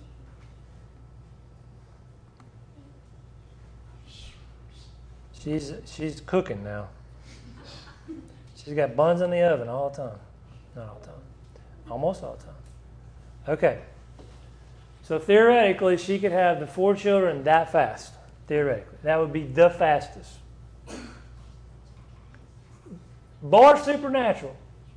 She's cooking now. She's got buns in the oven all the time. Not all the time. Almost all the time. Okay. So theoretically, she could have the 4 children that fast. Theoretically. That would be the fastest. Bar supernatural.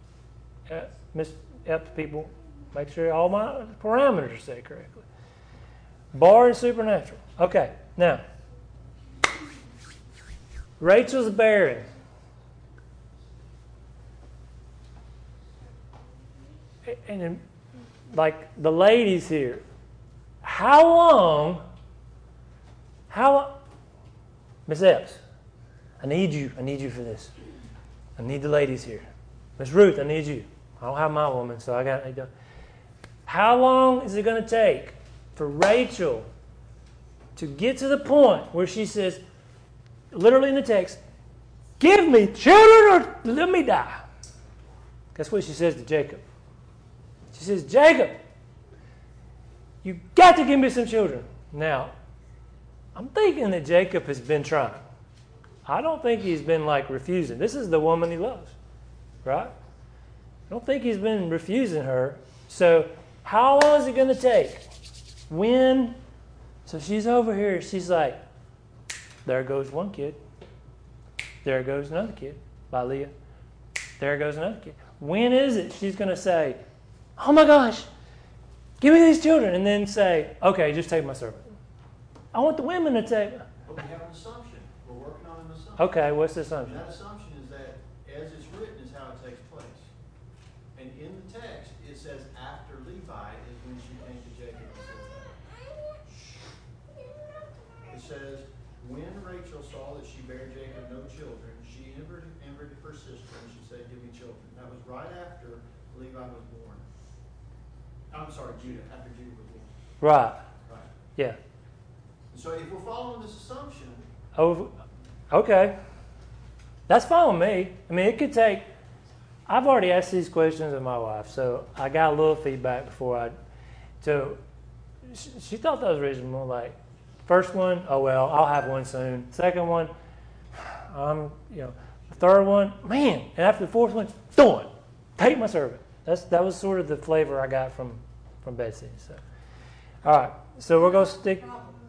Help people make sure all my parameters are set correctly. Bar and supernatural. Okay. Now, Rachel's barren. And like the ladies here, how long, Miss Epps, I need you for this. I need the ladies here. Miss Ruth, I need you. I don't have my woman, so I got. How long is it going to take for Rachel to get to the point where she says, literally in the text, give me children or let me die. That's what she says to Jacob. She says, Jacob, you got to give me some children. Now, I'm thinking that Jacob has been trying. I don't think he's been like refusing. This is the woman he loves, right? I don't think he's been refusing her. So how long is it going to take? When? So she's over here. She's like, there goes one kid. There goes another kid by Leah. There goes another kid. When is it she's going to say, oh my gosh, give me these children, and then say, okay, just take my servant? I want the women to take. But we have an assumption. We're working on an assumption. Okay, what's the assumption? And that assumption is that as it's written is how it takes place. And in the text, it says after Levi is when she came to Jacob and said that. It says, when Rachel saw that she bare Jacob no children, she envied her sister and she said, give me children. That was right after Levi was born. I'm sorry, Judah, after Judah was born. Right. Right. Yeah. So if we're following this assumption, Oh, okay. That's fine with me. I mean, it could take. I've already asked these questions of my wife, so I got a little feedback before I. So she thought that was reasonable. Like, first one, oh well, I'll have one soon. Second one, the third one, man, and after the fourth one, done. Take my servant. That was sort of the flavor I got from Betsy. So, all right. So we're gonna stick.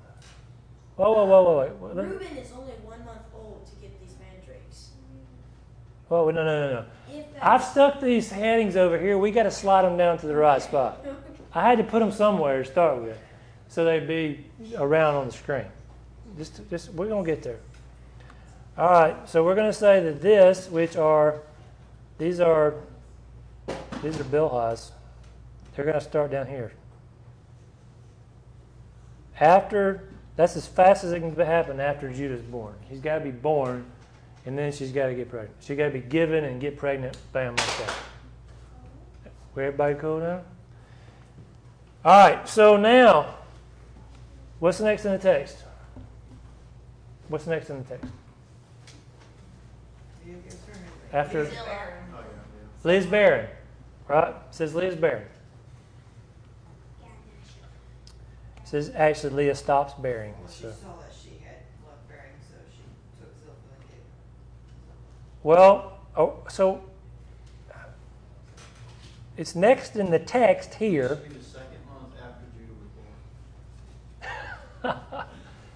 Whoa. Reuben is only 1 month old to get these mandrakes. Whoa, no. I've stuck these headings over here. We got to slide them down to the right spot. I had to put them somewhere to start with, so they'd be around on the screen. Just we're gonna get there. All right, so we're gonna say that these are Bilhahs. They're gonna start down here. That's as fast as it can happen after Judah's born. He's got to be born, and then she's got to get pregnant. She's got to be given and get pregnant, bam, like that. Everybody cool now? All right, so now, what's next in the text? What's next in the text? After Leah's barren, right? It says Leah's barren. It says actually Leah stops bearing. Well, she saw that she had left bearing, so she took Zilpah and gave her. Well, so it's next in the text here. this will be the second month after Judah was born.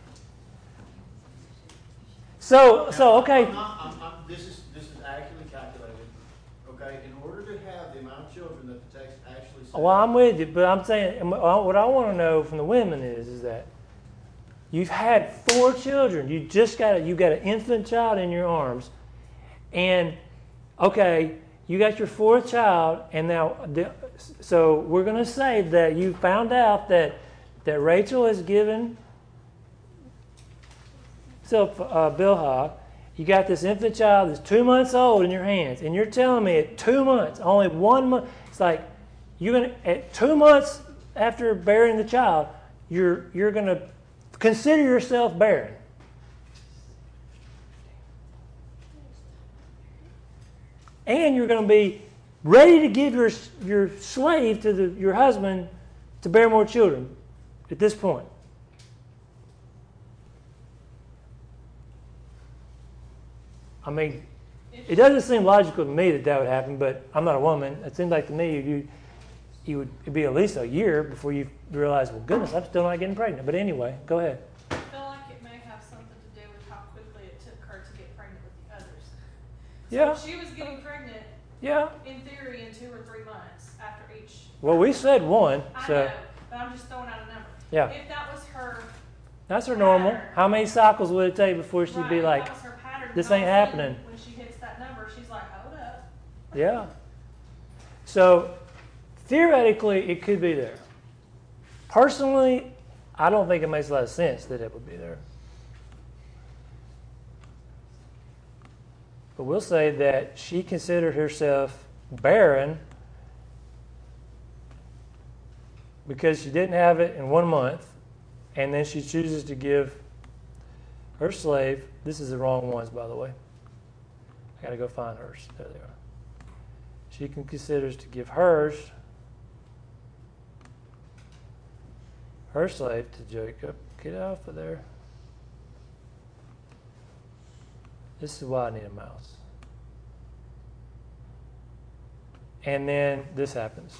So okay. This is actually calculated. Okay, in order to have the amount of children that the text actually says. Well, I'm with you, but I'm saying what I want to know from the women is that you've had 4 children. You got an infant child in your arms, and okay, you got your 4th child, and now so we're going to say that you found out that Rachel has given Bilhah. You got this infant child that's 2 months old in your hands, and you're telling me at 2 months, only 1 month. It's like at 2 months after bearing the child, you're going to consider yourself barren. And you're going to be ready to give your slave to your husband to bear more children at this point. I mean, it doesn't seem logical to me that would happen, but I'm not a woman. It seems like to me it'd be at least a year before you realize, well, goodness, I'm still not getting pregnant. But anyway, go ahead. I feel like it may have something to do with how quickly it took her to get pregnant with the others. Yeah. So she was getting pregnant, Yeah. in theory, in 2 or 3 months after each. Well, we said 1, I so know, but I'm just throwing out a number. yeah, If that was her that's her normal. How many cycles would it take before she'd be if like, that was her pattern, this then ain't all of a sudden, happening? When she hits that number, she's like, hold up. yeah? So theoretically, it could be there. Personally, I don't think it makes a lot of sense that it would be there. But we'll say that she considered herself barren because she didn't have it in 1 month, and then she chooses to give her slave, this is the wrong ones, by the way, Got to go find hers. There they are. She considers to give her slave to Jacob. Get off of there. This is why I need a mouse. And then this happens.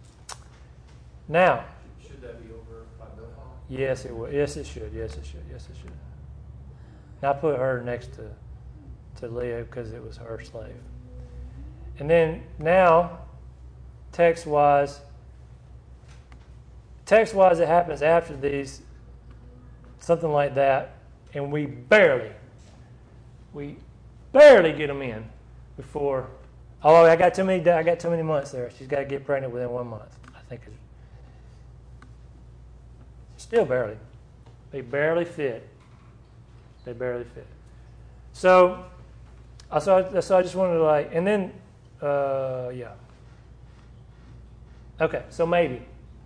Now. Should that be over by Bilhah? Yes, it will. Yes, it should. Yes, it should. Yes, it should. Now I put her next to Leah because it was her slave. And then now, text-wise, it happens after these, something like that, and we barely get them in before. Oh, I got too many months there. She's got to get pregnant within 1 month. I think it's still barely. They barely fit. So I just wanted to and then yeah. Okay, so maybe.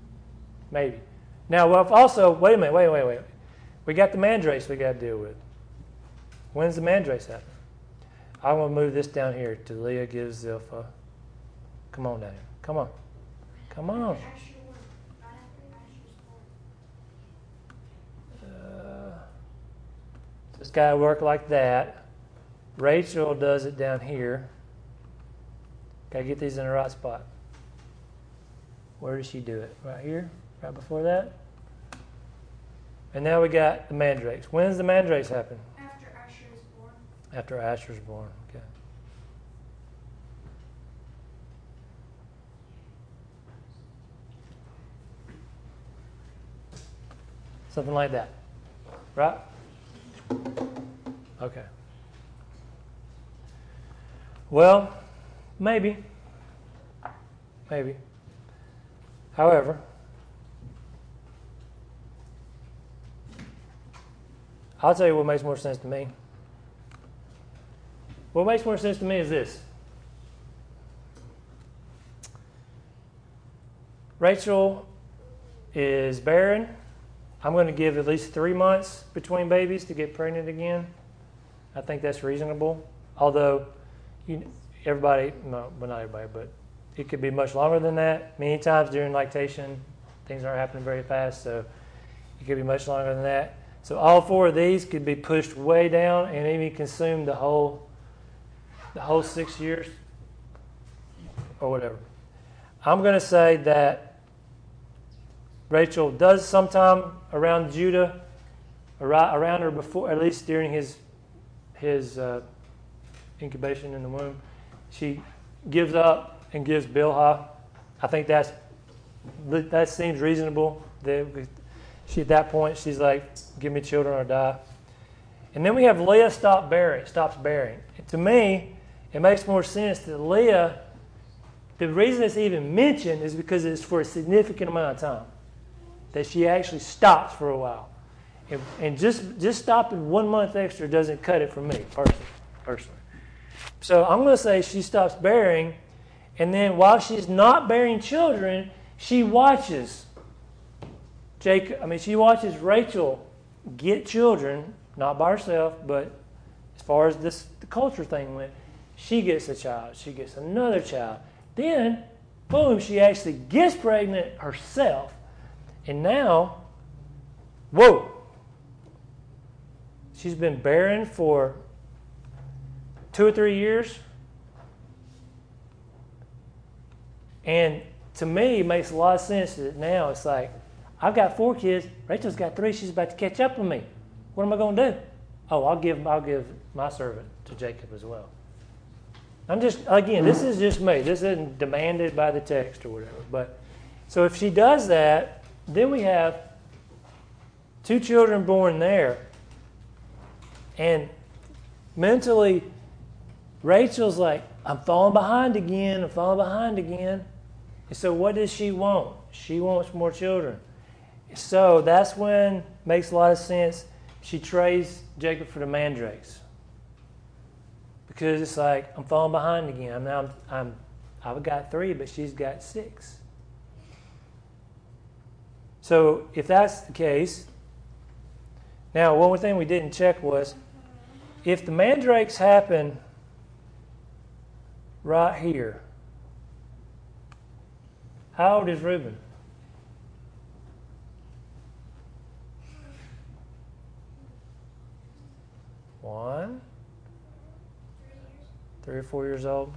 Now, also, wait a minute. We got the mandrakes we got to deal with. When's the mandrakes happen? I'm going to move this down here to Leah gives Zilpah. Come on down here. Come on. It's got to work like that. Rachel does it down here. Got to get these in the right spot. Where does she do it? Right here? Right before that? And now we got the mandrakes. When does the mandrakes happen? After Asher is born. After Asher's born. Okay. Something like that. Right? Okay. Well, maybe. However, I'll tell you what makes more sense to me. What makes more sense to me is this. Rachel is barren. I'm going to give at least 3 months between babies to get pregnant again. I think that's reasonable. Although, everybody, no, well, not everybody, but it could be much longer than that. Many times during lactation, things aren't happening very fast, so it could be much longer than that. So all 4 of these could be pushed way down and even consume the whole 6 years or whatever. I'm going to say that Rachel does sometime around Judah, around or before, at least during his incubation in the womb. She gives up and gives Bilhah. I think that seems reasonable. She at that point she's like, "Give me children or die." And then we have Leah stops bearing. And to me, it makes more sense that Leah. The reason it's even mentioned is because it's for a significant amount of time. That she actually stops for a while. And just stopping 1 month extra doesn't cut it for me, personally. So I'm going to say she stops bearing, and then while she's not bearing children, she watches watches Rachel get children, not by herself, but as far as the culture thing went, she gets a child, she gets another child. Then, boom, she actually gets pregnant herself. And now, whoa, she's been barren for 2 or 3 years. And to me, it makes a lot of sense that now it's like, I've got 4 kids, Rachel's got 3, she's about to catch up with me. What am I going to do? Oh, I'll give my servant to Jacob as well. This is just me. This isn't demanded by the text or whatever. But so if she does that, then we have 2 children born there. And mentally, Rachel's like, I'm falling behind again. And so what does she want? She wants more children. So that's when, makes a lot of sense, she trades Jacob for the mandrakes. Because it's like, I'm falling behind again. I've got 3, but she's got 6. So if that's the case, now one thing we didn't check was, if the mandrakes happen right here. How old is Reuben? One, 3 or 4 years old.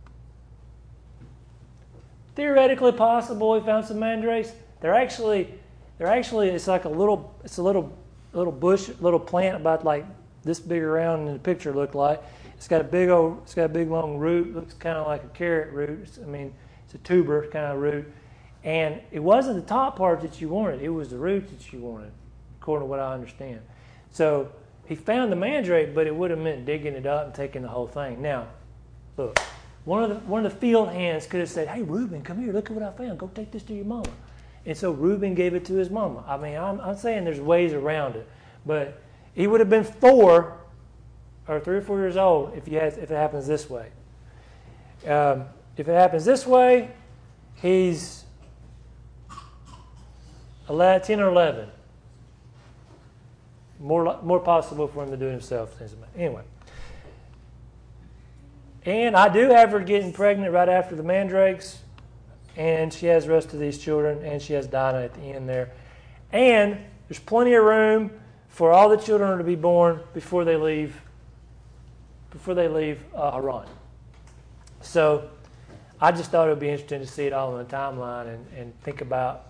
Theoretically possible. We found some mandrakes. They're actually. It's like a little bush, little plant about like this big around in the picture looked like. It's got a big long root. Looks kind of like a carrot root. It's a tuber kind of root. And it wasn't the top part that you wanted. It was the root that you wanted, according to what I understand. So he found the mandrake, but it would have meant digging it up and taking the whole thing. Now, look, one of the field hands could have said, "Hey, Reuben, come here. Look at what I found. Go take this to your mama." And so Reuben gave it to his mama. I mean, I'm saying there's ways around it, but he would have been 4 or 3 or 4 years old if it happens this way. If it happens this way, he's 10 or 11. More possible for him to do it himself. Anyway. And I do have her getting pregnant right after the mandrakes. And she has the rest of these children. And she has Dinah at the end there. And there's plenty of room for all the children to be born before they leave Haran. So I just thought it would be interesting to see it all on the timeline and think about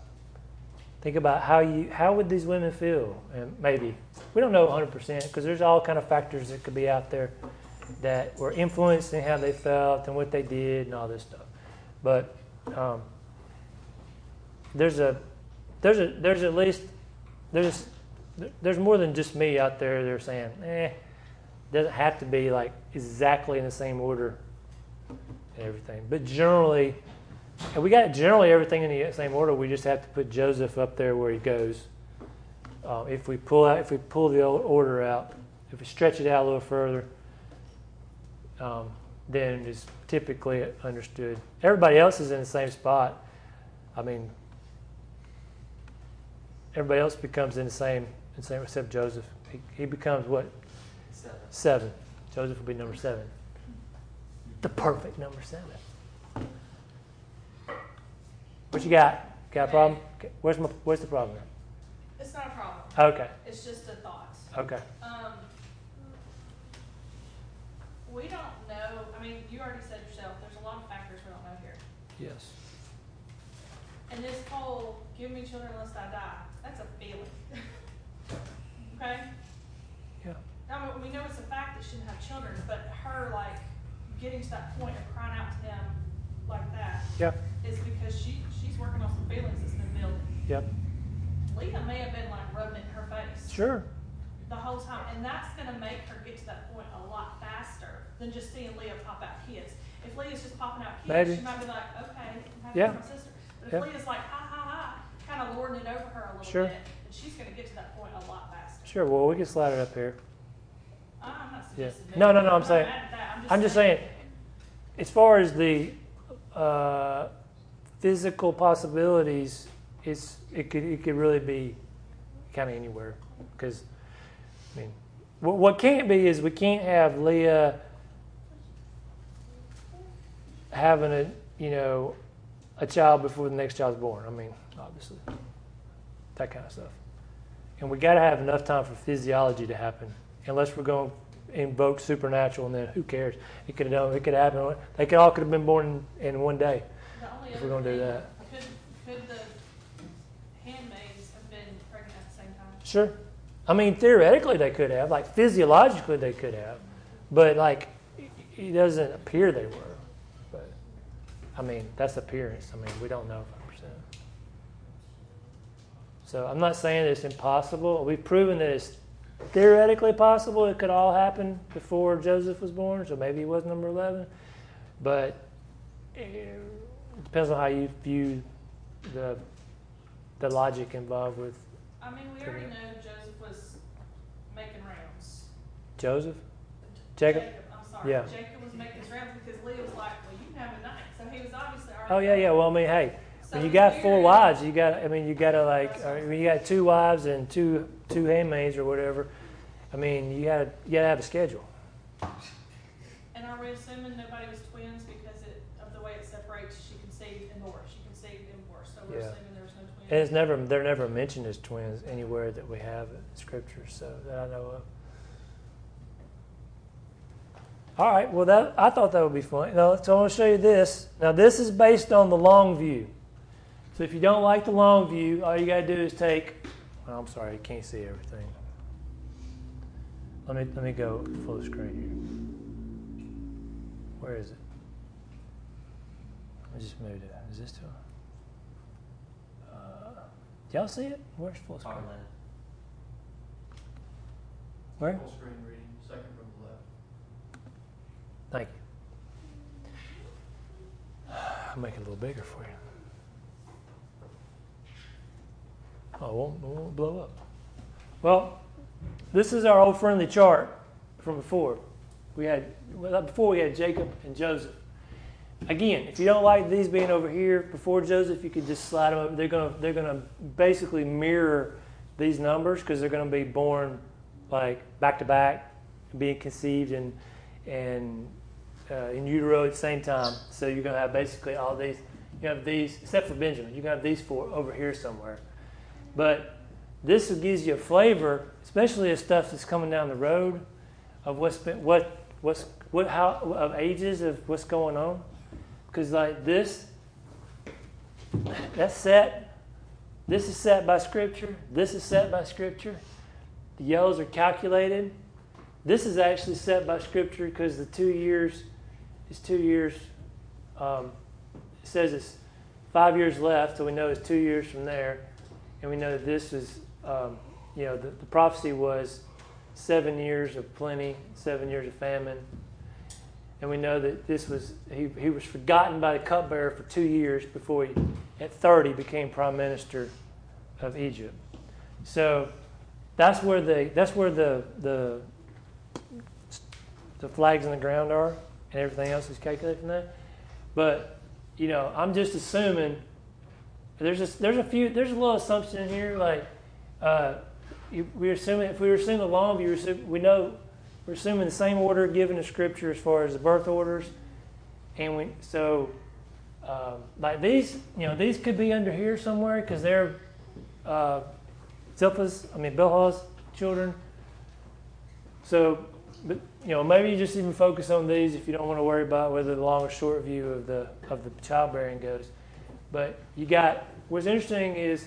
how would these women feel, and maybe we don't know 100% because there's all kind of factors that could be out there that were influencing how they felt and what they did and all this stuff. But there's more than just me out there. They're saying, it doesn't have to be like exactly in the same order and everything. But generally. And we got generally everything in the same order. We just have to put Joseph up there where he goes. If we pull the order out, if we stretch it out a little further, then it's typically understood. Everybody else is in the same spot. I mean, everybody else becomes in the same except Joseph. He becomes what? 7. Joseph will be number 7. The perfect number 7. What you got? Got a problem? Okay. Where's the problem? It's not a problem. Okay. It's just a thought. Okay. We don't know. I mean, you already said yourself, there's a lot of factors we don't know here. Yes. And this whole "give me children lest I die," that's a feeling. Okay? Yeah. I mean, we know it's a fact that she didn't have children, but her getting to that point of crying out to him like that is because she's working on some feelings that's been building. Yep. Leah may have been rubbing it in her face. Sure. The whole time. And that's going to make her get to that point a lot faster than just seeing Leah pop out kids. If Leah's just popping out kids, Maybe. she might be like, okay, I'm happy for my sister. But if Leah's like, ha, ha, ha, kind of lording it over her a little bit, then she's going to get to that point a lot faster. Sure. Well, we can slide it up here. I'm not suggesting that. No. I'm saying. Not mad at that. I'm just saying. As far as the physical possibilities, it could really be kind of anywhere. Because I mean, what can't be is we can't have Leah having a child before the next child's born. I mean, obviously, that kind of stuff. And we got to have enough time for physiology to happen, unless we're going to invoke supernatural. And then who cares? It could happen. They could have been born in one day. If we're going to do that. Could the handmaids have been pregnant at the same time? Sure. I mean, theoretically they could have. Physiologically they could have. But, it doesn't appear they were. But, I mean, that's appearance. I mean, we don't know 100%. So I'm not saying that it's impossible. We've proven that it's theoretically possible. It could all happen before Joseph was born. So maybe he was number 11. But it depends on how you view the logic involved with. I mean, we already know Joseph was making rounds. Joseph? Jacob? I'm sorry. Yeah. Jacob was making his rounds because Leah was like, well, you can have a night. So he was obviously already. Oh yeah. Well, I mean, hey, So when you got we're- 4 wives, you got when you got 2 wives and two handmaids or whatever. I mean, you gotta have a schedule. And are we assuming nobody was twins because conceived and bore. So we're Yeah. assuming there's no twins. And they're never mentioned as twins anywhere that we have in Scripture, so that I know of. All right, well, I thought that would be fun. Now, so I want to show you this. Now, this is based on the long view. So if you don't like the long view, all you got to do is take. Oh, I'm sorry, you can't see everything. Let me go full screen here. Where is it? I just moved it. Is this too? Do y'all see it? Where's full screen? Where? Full screen reading, second from the left. Thank you. I'll make it a little bigger for you. Oh, it won't blow up. Well, this is our old friendly chart from before. Before we had Jacob and Joseph. Again, if you don't like these being over here before Joseph, you could just slide them over. They're gonna basically mirror these numbers because they're going to be born like back to back, being conceived and in utero at the same time. So you're going to have basically all these. You have these, except for Benjamin. You can have these four over here somewhere. But this gives you a flavor, especially of stuff that's coming down the road, of of ages of what's going on. Because like this is set by Scripture. This is set by Scripture. The yellows are calculated. This is actually set by Scripture because the 2 years is 2 years. It says it's 5 years left, so we know it's 2 years from there. And we know that this is, the prophecy was 7 years of plenty, 7 years of famine. And we know that this was, he was forgotten by the cupbearer for 2 years before he, at 30, became prime minister of Egypt. So that's where the flags in the ground are, and everything else is calculated from that. But I'm just assuming there's a little assumption in here, like we're assuming if we were assuming the long view, we're assuming the same order given in Scripture as far as the birth orders, and like these could be under here somewhere because they're Bilhah's children. So, but maybe you just even focus on these if you don't want to worry about whether the long or short view of the childbearing goes. But what's interesting is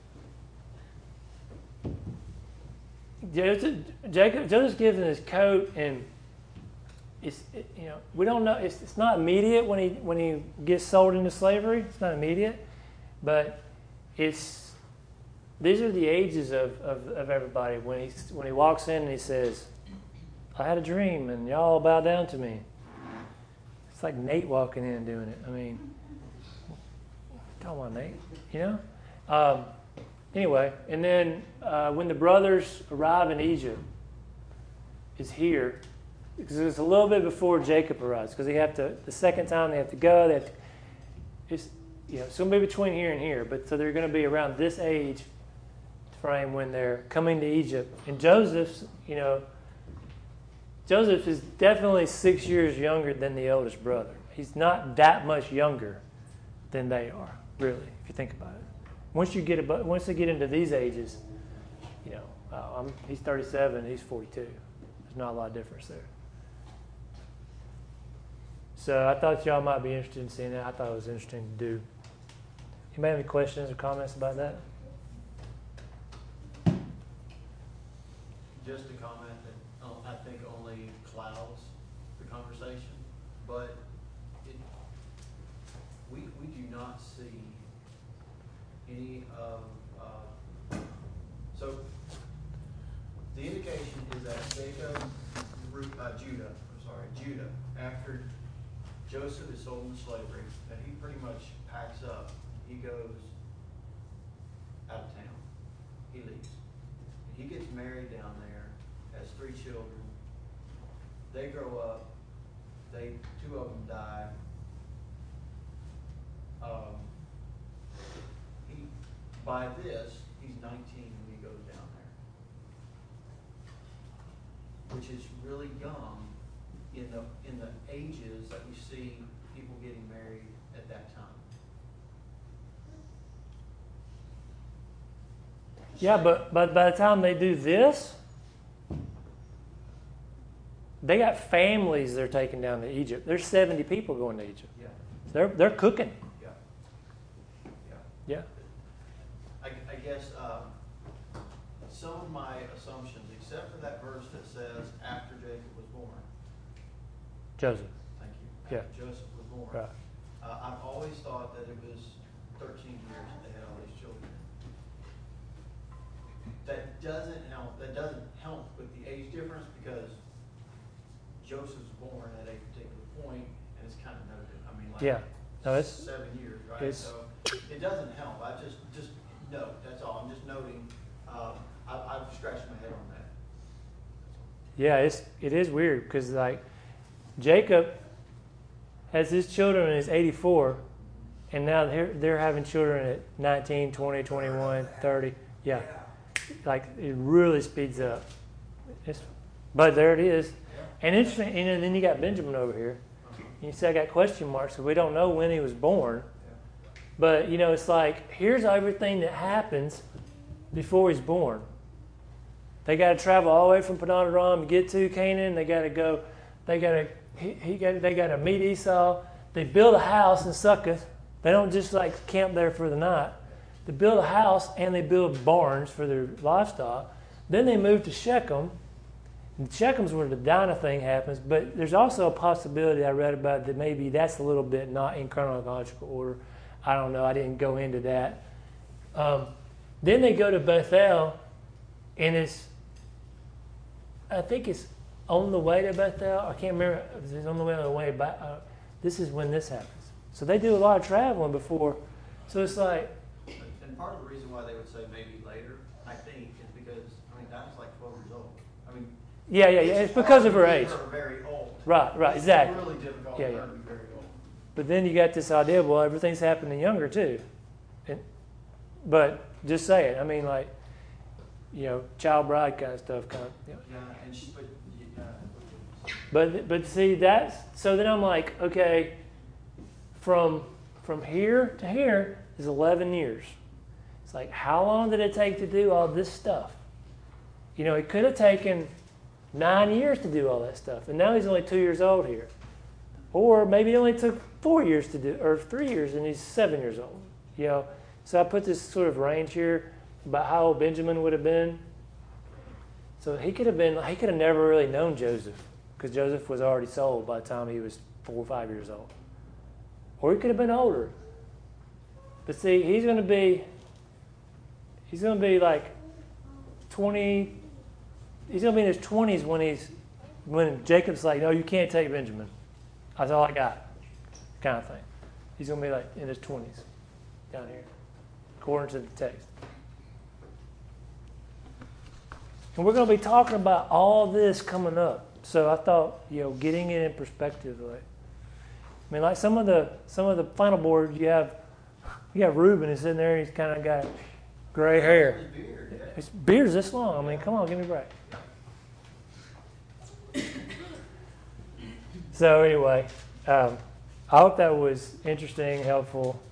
Joseph's given his coat, and we don't know. It's not immediate when he gets sold into slavery. It's not immediate, but these are the ages of everybody. When he walks in and he says, "I had a dream, and y'all bow down to me." It's like Nate walking in and doing it. I mean, come on, Nate. Anyway, and then when the brothers arrive in Egypt, is here because it's a little bit before Jacob arrives because the second time they have to go. It's going to be between here and here, but so they're going to be around this age frame when they're coming to Egypt. And Joseph is definitely 6 years younger than the oldest brother. He's not that much younger than they are, really, if you think about it. Once they get into these ages, he's 37, he's 42. There's not a lot of difference there. So I thought y'all might be interested in seeing that. I thought it was interesting to do. You may have any questions or comments about that? Just a comment that I think only clouds the conversation, but we do not see any of so the indication is that Judah, after Joseph is sold into slavery, that he pretty much packs up. He goes out of town. He leaves. He gets married down there, has 3 children. They grow up. 2 of them die. By this, he's 19 when he goes down there, which is really young in the ages that we see people getting married at that time. Yeah, but by the time they do this, they got families they're taking down to Egypt. There's 70 people going to Egypt. Yeah. They're cooking. Yeah. Yeah. I guess some of my assumptions, except for that verse that says after Jacob was born. Joseph. Thank you. Yeah. After Joseph was born. Right. I've always thought that it was 13 years that they had all these children. That doesn't help. That doesn't help with the age difference because Joseph's born at a particular point, and it's kind of noted. I mean, like Yeah. No, it's 7 years, right? So it doesn't help. I just note. That's all. I'm just noting. I've scratched my head on that. Yeah, it is weird because like Jacob has his children when he's 84, and now they're having children at 19, 20, 21, 30. Yeah, like it really speeds up. But there it is. And interesting, and then you got Benjamin over here. You say I got question marks, so we don't know when he was born. But it's like here's everything that happens before he's born. They got to travel all the way from Padanaram to get to Canaan. They got to go. They got to meet Esau. They build a house in Succoth. They don't just like camp there for the night. They build a house and they build barns for their livestock. Then they move to Shechem. And Shechem's where the Dinah thing happens. But there's also a possibility I read about that maybe that's a little bit not in chronological order. I don't know. I didn't go into that. Then they go to Bethel, and I think it's on the way to Bethel. I can't remember if it's on the way back. This is when this happens. So they do a lot of traveling before. So it's like. And part of the reason why they would say maybe later, I think, is because Dinah's like 12 years old. Yeah. It's because of her age. Her very old. Right, exactly. It's really difficult for her to be very old. But then you got this idea, well, everything's happening younger too. But just say it. Child bride kind of stuff. But see that's so then I'm like, okay, from here to here is 11 years. It's like how long did it take to do all this stuff? It could have taken 9 years to do all that stuff, and now he's only 2 years old here. Or maybe it only took 4 years to do, or 3 years, and he's 7 years old. So I put this sort of range here about how old Benjamin would have been. So he could have never really known Joseph, because Joseph was already sold by the time he was 4 or 5 years old. Or he could have been older. But see, he's going to be like 20. He's going to be in his 20s when Jacob's like, no, you can't take Benjamin. That's all I got, kind of thing. He's going to be like in his 20s down here, according to the text. And we're going to be talking about all this coming up. So I thought, getting it in perspective, like some of the final board you have Reuben is sitting there. He's kind of got gray hair. His beard's this long. Come on, give me a break. So anyway, I hope that was interesting, helpful.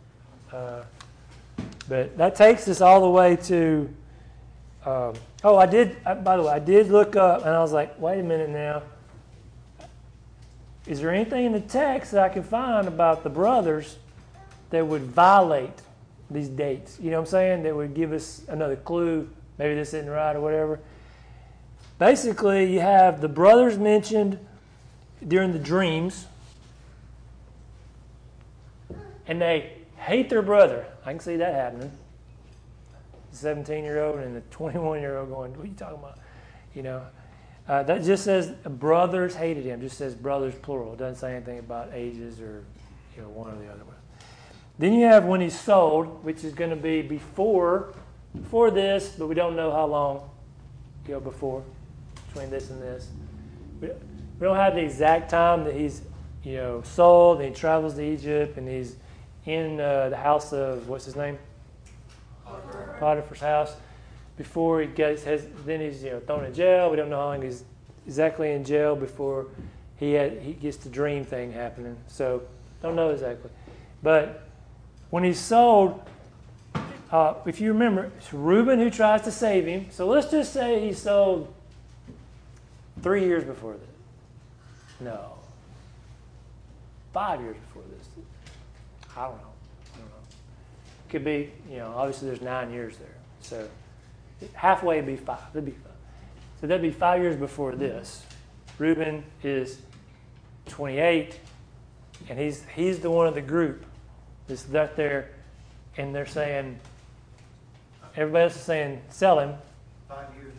But that takes us all the way to. By the way, I did look up, and I was like, wait a minute now. Is there anything in the text that I can find about the brothers that would violate these dates? You know what I'm saying? That would give us another clue. Maybe this isn't right or whatever. Basically, you have the brothers mentioned during the dreams, and they hate their brother. I can see that happening. The 17-year-old and the 21-year-old going, what are you talking about? That just says brothers hated him. Just says brothers plural. It doesn't say anything about ages or one or the other one. Then you have when he's sold, which is going to be before this, but we don't know how long before, between this and this. We don't have the exact time that he's sold, and he travels to Egypt, and he's in the house of, what's his name? Potiphar's house. Before then he's thrown in jail. We don't know how long he's exactly in jail before he gets the dream thing happening. So don't know exactly. But when he's sold, if you remember, it's Reuben who tries to save him. So let's just say he sold 3 years before this. No. 5 years before this. I don't know. Could be, obviously there's 9 years there. So halfway would be 5. That'd be 5. So that'd be 5 years before this. Reuben is 28, and he's the one of the group that's out there, and they're saying, everybody else is saying, sell him. 5 years.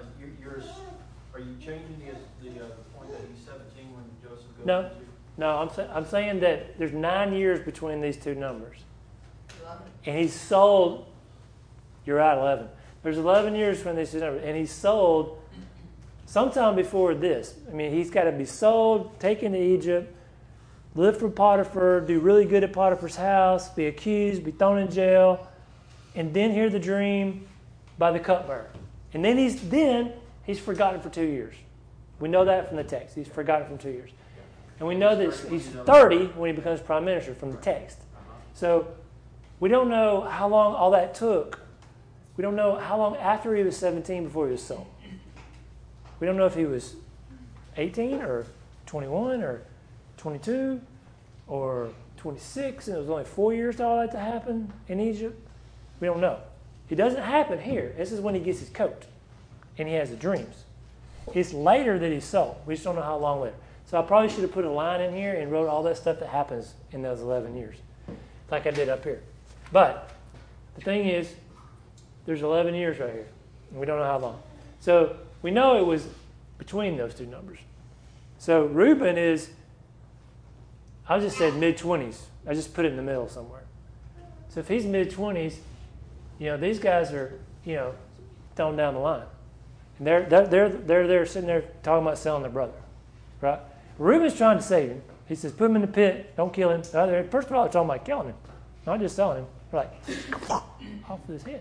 Are you changing the point that he's 17 when Joseph goes No. into? No, I'm saying that there's 9 years between these two numbers. 11. And he's sold, you're right, 11. There's 11 years between these two numbers. And he's sold sometime before this. I mean, he's got to be sold, taken to Egypt, live for Potiphar, do really good at Potiphar's house, be accused, be thrown in jail, and then hear the dream by the cupbearer. And then he's forgotten for 2 years. We know that from the text. He's forgotten for 2 years. And we know that he's 30 when he becomes prime minister from the text. So we don't know how long all that took. We don't know how long after he was 17 before he was sold. We don't know if he was 18 or 21 or 22 or 26 and it was only 4 years to all that to happen in Egypt. We don't know. It doesn't happen here. This is when he gets his coat and he has the dreams. It's later that he's sold. We just don't know how long later. So I probably should have put a line in here and wrote all that stuff that happens in those 11 years, like I did up here. But the thing is, there's 11 years right here, and we don't know how long. So we know it was between those two numbers. So Reuben is, I just said mid-20s. I just put it in the middle somewhere. So if he's mid-20s, these guys are, thrown down the line. And they're sitting there talking about selling their brother, right? Reuben's trying to save him. He says, put him in the pit. Don't kill him. First of all, they're talking about killing him, not just selling him. Like, off with his head.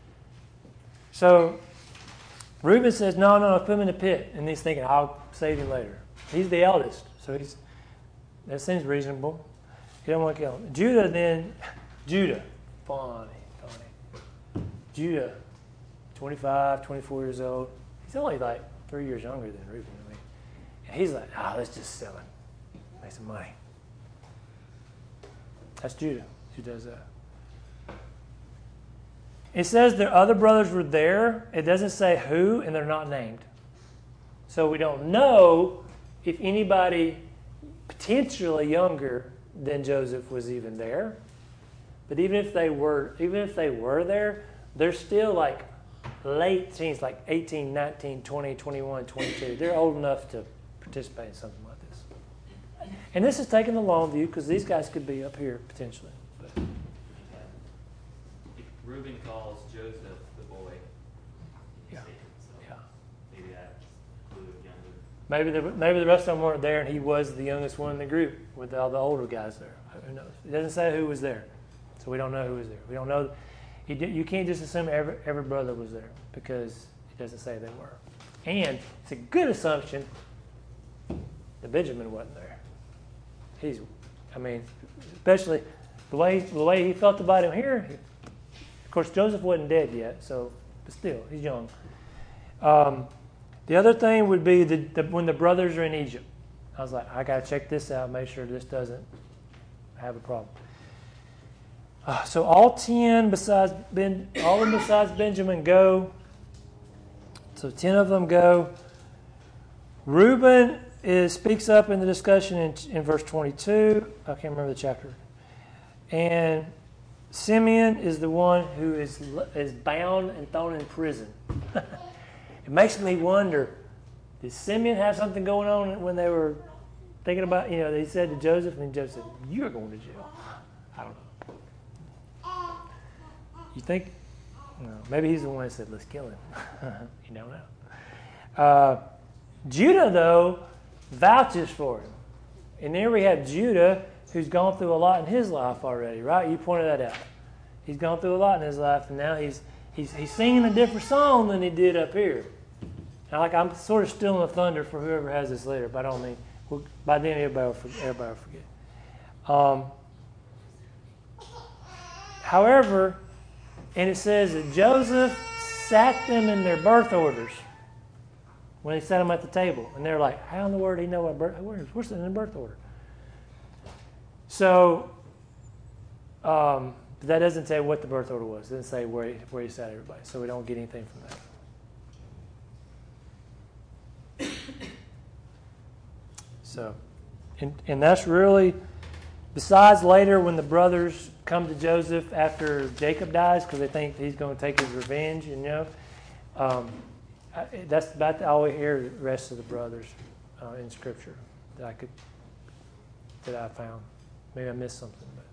So Reuben says, no, put him in the pit. And he's thinking, I'll save him later. He's the eldest, so that seems reasonable. He don't want to kill him. Judah, funny. Judah, 25, 24 years old. He's only like 3 years younger than Reuben. And he's like, let's just sell him. Make some money. That's Judah who does that. It says their other brothers were there. It doesn't say who, and they're not named. So we don't know if anybody potentially younger than Joseph was even there. But even if they were there, they're still like late teens, like 18, 19, 20, 21, 22. They're old enough to participate in something like this. And this is taking the long view because these guys could be up here potentially. But if Reuben calls Joseph the boy, yeah. Maybe that's a clue of younger. Maybe the rest of them weren't there, and he was the youngest one in the group with all the older guys there. Who knows? It doesn't say who was there, so we don't know who was there. We don't know. You can't just assume every brother was there because it doesn't say they were. And it's a good assumption that Benjamin wasn't there. Especially the way he felt about him here. Of course, Joseph wasn't dead yet, but still, he's young. The other thing would be when the brothers are in Egypt. I was like, I got to check this out, make sure this doesn't have a problem. So all 10 besides Benjamin go. So 10 of them go. Reuben speaks up in the discussion in verse 22. I can't remember the chapter. And Simeon is the one who is bound and thrown in prison. It makes me wonder, did Simeon have something going on when they were thinking about, they said to Joseph, and Joseph said, you're going to jail. I don't know. You think? No, maybe he's the one that said, let's kill him. You don't know. Judah, though, vouches for him. And there we have Judah, who's gone through a lot in his life already, right? You pointed that out. He's gone through a lot in his life, and now he's singing a different song than he did up here. Now, I'm sort of stealing the thunder for whoever has this later, but I don't mean, by then everybody will forget. However, And it says that Joseph sat them in their birth orders when he sat them at the table. And they're like, how in the world do he know what birth order is? Where's it in the birth order? So, but that doesn't say what the birth order was. It doesn't say where he sat everybody. So we don't get anything from that. So, and that's really, besides later when the brothers come to Joseph after Jacob dies because they think he's going to take his revenge, that's about all we hear the rest of the brothers in Scripture that I found. Maybe I missed something, but.